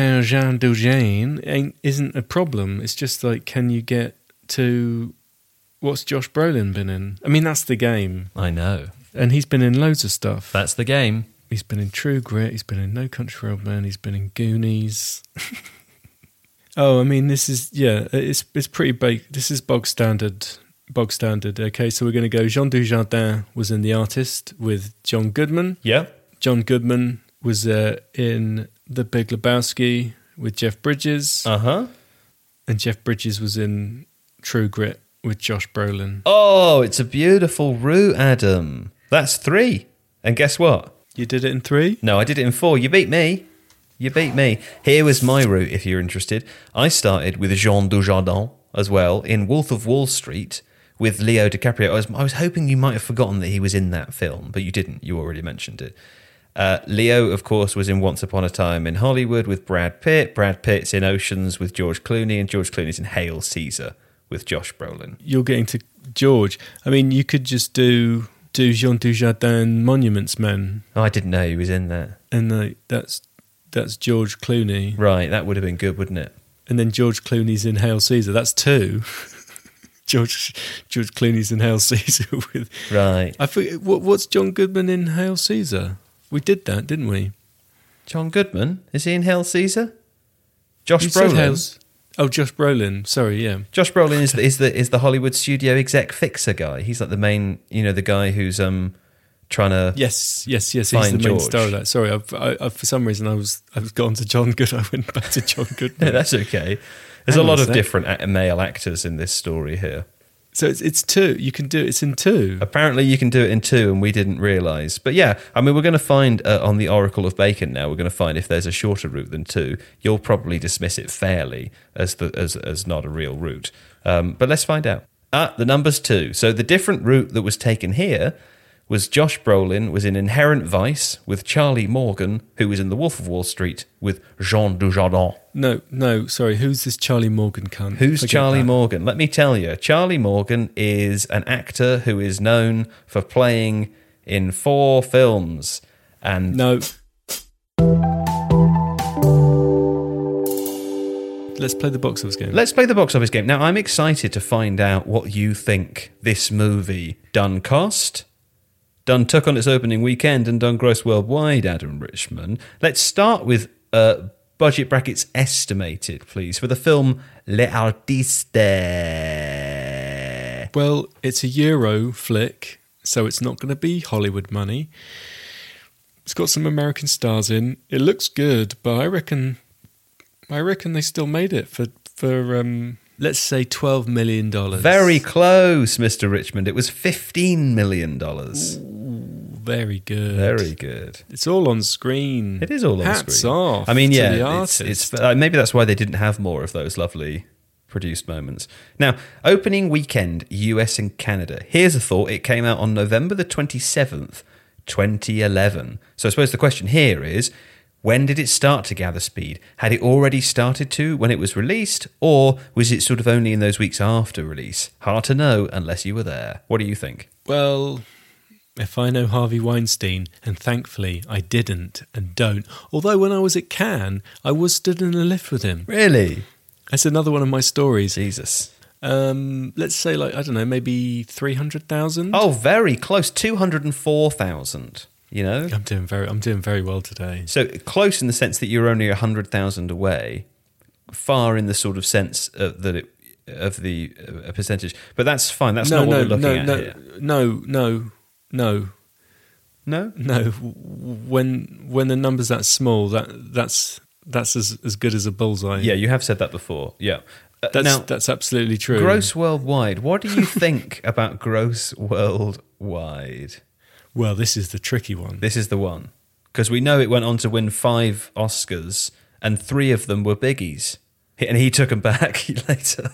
Dujardin isn't a problem. It's just like, can you get to what's Josh Brolin been in? I mean, that's the game. I know. And he's been in loads of stuff. That's the game. He's been in True Grit. He's been in No Country for Old Men. He's been in Goonies. Oh, I mean, this is, yeah, it's pretty big. This is bog standard. Okay, so we're going to go. Jean Dujardin was in The Artist with John Goodman. Yeah. John Goodman was in The Big Lebowski with Jeff Bridges. Uh-huh. And Jeff Bridges was in True Grit with Josh Brolin. Oh, it's a beautiful route, Adam. That's 3. And guess what? You did it in 3? No, I did it in 4. You beat me. Here was my route, if you're interested. I started with Jean Dujardin as well in Wolf of Wall Street with Leo DiCaprio. I was hoping you might have forgotten that he was in that film, but you didn't. You already mentioned it. Leo, of course, was in Once Upon a Time in Hollywood with Brad Pitt. Brad Pitt's in Oceans with George Clooney, and George Clooney's in Hail Caesar with Josh Brolin. You're getting to George. I mean, you could just do Jean Dujardin Monuments Men. Oh, I didn't know he was in that. And that's George Clooney. Right, that would have been good, wouldn't it? And then George Clooney's in Hail Caesar. That's 2. George Clooney's in Hail Caesar with... Right. I forget, what's John Goodman in Hail Caesar? We did that, didn't we? John Goodman? Is he in Hail Caesar? Josh Brolin? Josh Brolin. Sorry, yeah. Josh Brolin is the Hollywood studio exec fixer guy. He's like the main, the guy who's... trying to yes he's the main star of that. Sorry, I for some reason I've gone to John Good. I went back to John Goodman. No, that's okay. There's a lot of different male actors in this story here. So it's 2. You can do it. It's in 2. Apparently you can do it in 2, and we didn't realise. But yeah, I mean, we're going to find on the Oracle of Bacon now. We're going to find if there's a shorter route than 2. You'll probably dismiss it fairly as not a real route. But let's find out. The number's 2. So the different route that was taken here was Josh Brolin was in Inherent Vice with Charlie Morgan, who was in The Wolf of Wall Street with Jean Dujardin. No, sorry. Who's this Charlie Morgan cunt? Who's Charlie Morgan? Let me tell you. Charlie Morgan is an actor who is known for playing in 4 films. And no. Let's play the box office game. Let's play the box office game. Now, I'm excited to find out what you think this movie done cost, done took on its opening weekend, and done gross worldwide, Adam Richman. Let's start with budget brackets estimated, please, for the film Les Artistes. Well, it's a Euro flick, so it's not going to be Hollywood money. It's got some American stars in. It looks good, but I reckon they still made it for let's say $12 million. Very close, Mr. Richmond. It was $15 million. Ooh, very good. Very good. It's all on screen. It is all on Hats screen. off. I mean, to yeah, the artist. it's maybe that's why they didn't have more of those lovely produced moments. Now, opening weekend, US and Canada. Here's a thought. It came out on November the 27th, 2011. So I suppose the question here is, when did it start to gather speed? Had it already started to when it was released, or was it sort of only in those weeks after release? Hard to know unless you were there. What do you think? Well, if I know Harvey Weinstein, and thankfully I didn't and don't, although when I was at Cannes, I was stood in a lift with him. Really? That's another one of my stories. Jesus. Let's say, like, I don't know, maybe 300,000? Oh, very close. 204,000. You know, I'm doing very well today. So close in the sense that you're only 100,000 away, far in the sort of sense of the percentage. But that's fine. That's not what we're looking at here. No. When the number's that small, that's as good as a bullseye. Yeah, you have said that before. Yeah, that's absolutely true. Gross worldwide. What do you think about gross worldwide? Well, this is the tricky one. This is the one. Because we know it went on to win 5 Oscars, and 3 of them were biggies. And he took them back later.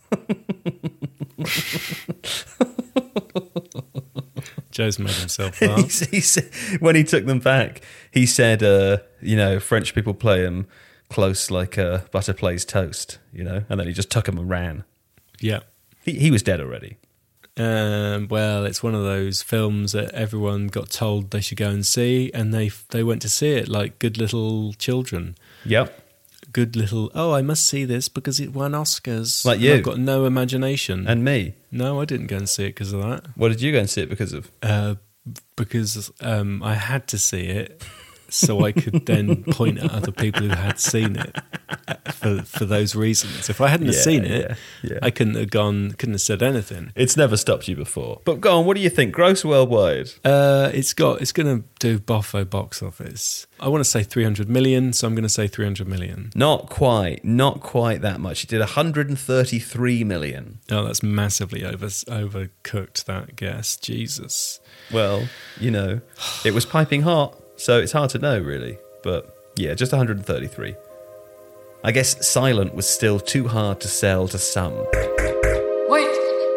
Joe's made himself laugh. he said, when he took them back, he said, French people play them close like butter plays toast, and then he just took them and ran. Yeah. He was dead already. Well, it's one of those films that everyone got told they should go and see, and they went to see it like good little children. Yep. Good little, I must see this because it won Oscars. Like you. I've got no imagination. And me. No, I didn't go and see it because of that. What did you go and see it because of? Because I had to see it so I could then point at other people who had seen it for those reasons. If I hadn't seen it, I couldn't have said anything. It's never stopped you before. But go on, what do you think? Gross worldwide? It's going to do boffo box office. I want to say 300 million, so I'm going to say 300 million. Not quite that much. It did 133 million. Oh, that's massively overcooked, that guess. Jesus. Well, it was piping hot. So it's hard to know, really. But yeah, just 133. I guess Silent was still too hard to sell to some. Wait!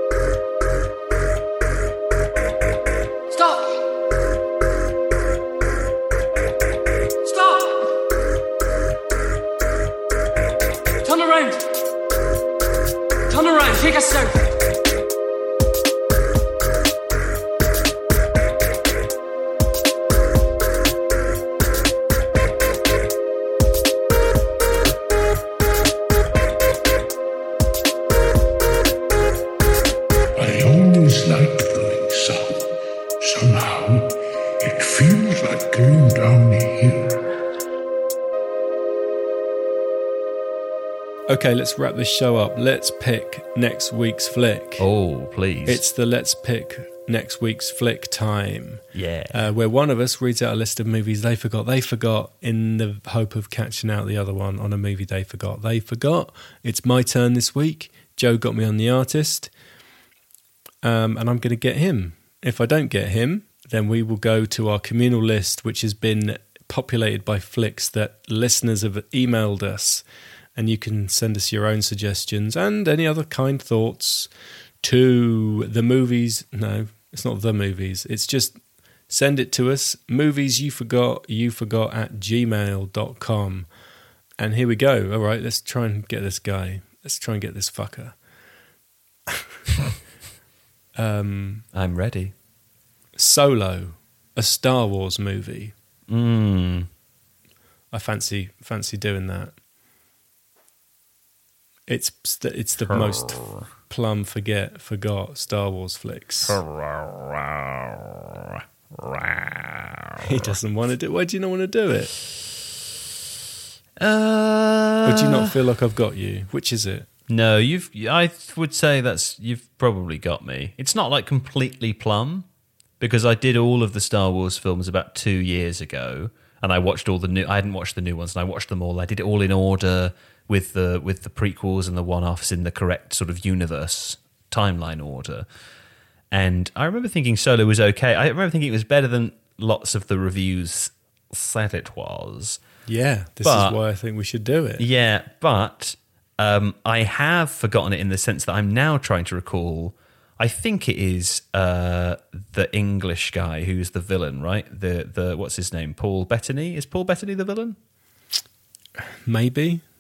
Stop! Stop! Turn around! Turn around, take us south! Okay, let's wrap this show up. Let's pick next week's flick. Oh, please. It's the Let's Pick Next Week's Flick time. Yeah. Where one of us reads out a list of movies they forgot in the hope of catching out the other one on a movie they forgot. It's my turn this week. Joe got me on the artist. And I'm going to get him. If I don't get him, then we will go to our communal list, which has been populated by flicks that listeners have emailed us. And you can send us your own suggestions and any other kind thoughts to the movies. No, it's not the movies. It's just send it to us. Movies you forgot at gmail.com. And here we go. All right, let's try and get this guy. Let's try and get this fucker. I'm ready. Solo, a Star Wars movie. Mm. I fancy doing that. It's the most plum forgot Star Wars flicks. He doesn't want to do it. Why do you not want to do it? Or do you not feel like I've got you? Which is it? No, I would say you've probably got me. It's not like completely plum, because I did all of the Star Wars films about 2 years ago, and I watched all the new. I hadn't watched the new ones, and I watched them all. I did it all in order with the prequels and the one-offs in the correct sort of universe timeline order. And I remember thinking Solo was okay. I remember thinking it was better than lots of the reviews said it was. Yeah, this is why I think we should do it. Yeah, but I have forgotten it in the sense that I'm now trying to recall. I think it is the English guy who's the villain, right? The what's his name? Paul Bettany. Is Paul Bettany the villain? Maybe.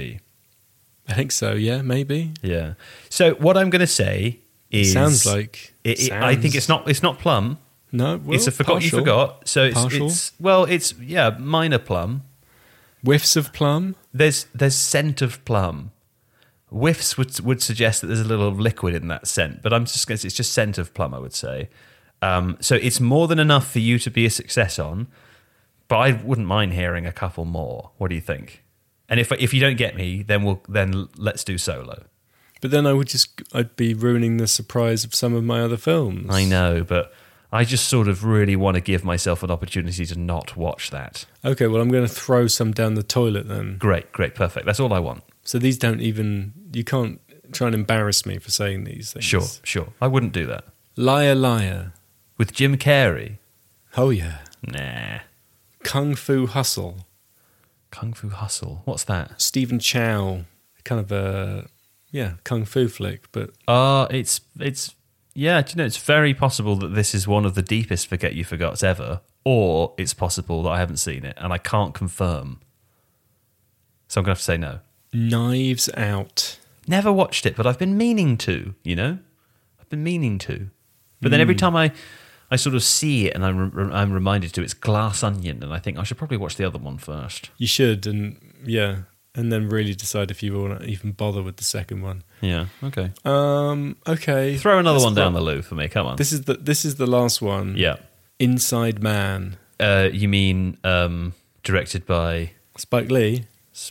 I think so. Yeah, maybe. Yeah. So what I'm going to say is, sounds like I think it's not plum. No, well, it's a forgot you forgot. So it's minor plum. Whiffs of plum. There's scent of plum. Whiffs would suggest that there's a little liquid in that scent, but it's just scent of plum, I would say. So it's more than enough for you to be a success on, but I wouldn't mind hearing a couple more. What do you think? And if you don't get me, then let's do Solo. But then I'd be ruining the surprise of some of my other films. I know, but I just sort of really want to give myself an opportunity to not watch that. Okay, well, I'm going to throw some down the toilet then. Great, perfect. That's all I want. So these you can't try and embarrass me for saying these things. Sure. I wouldn't do that. Liar, Liar. With Jim Carrey? Oh, yeah. Nah. Kung Fu Hustle. Kung Fu Hustle? What's that? Stephen Chow. Kind of a, kung fu flick, but... it's it's very possible that this is one of the deepest Forget You Forgots ever, or it's possible that I haven't seen it, and I can't confirm. So I'm going to have to say no. Knives Out. Never watched it, but I've been meaning to, I've been meaning to. But then every time I sort of see it and I'm reminded to, it's Glass Onion, and I think I should probably watch the other one first. You should, and then really decide if you want to even bother with the second one. Yeah, okay. Okay. Throw another one down the loo for me, come on. This is the last one. Yeah. Inside Man. You mean directed by... Spike Lee?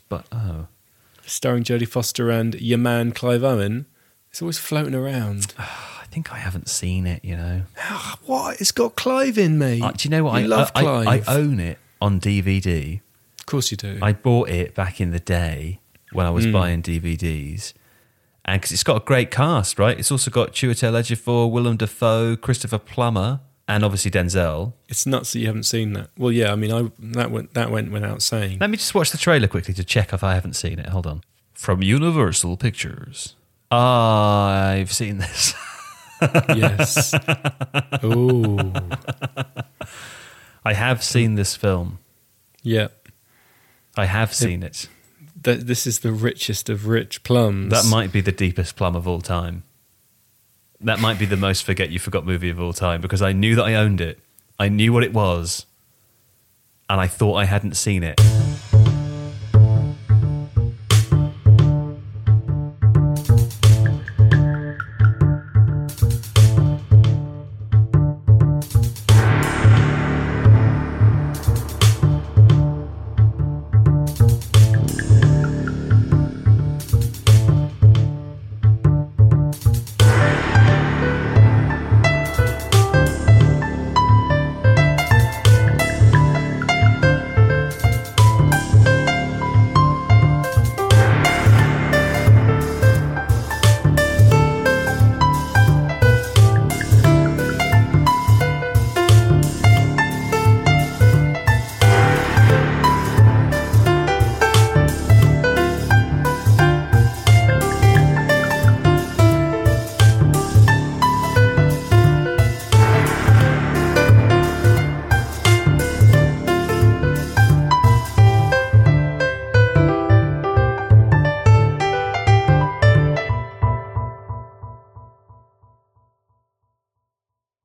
Starring Jodie Foster and your man Clive Owen. It's always floating around. I think I haven't seen it, What? It's got Clive in, mate. Do you know what? I love Clive. I own it on DVD. Of course you do. I bought it back in the day when I was buying DVDs. And because it's got a great cast, right? It's also got Chiwetel Ejiofor, Willem Dafoe, Christopher Plummer, and obviously Denzel. It's nuts that you haven't seen that. Well, yeah, I mean, that went without saying. Let me just watch the trailer quickly to check if I haven't seen it. Hold on. From Universal Pictures. I've seen this. Yes. Ooh. I have seen this film. Yeah. I have seen it. This is the richest of rich plums. That might be the deepest plum of all time. That might be the most Forget You Forgot movie of all time, because I knew that I owned it. I knew what it was. And I thought I hadn't seen it.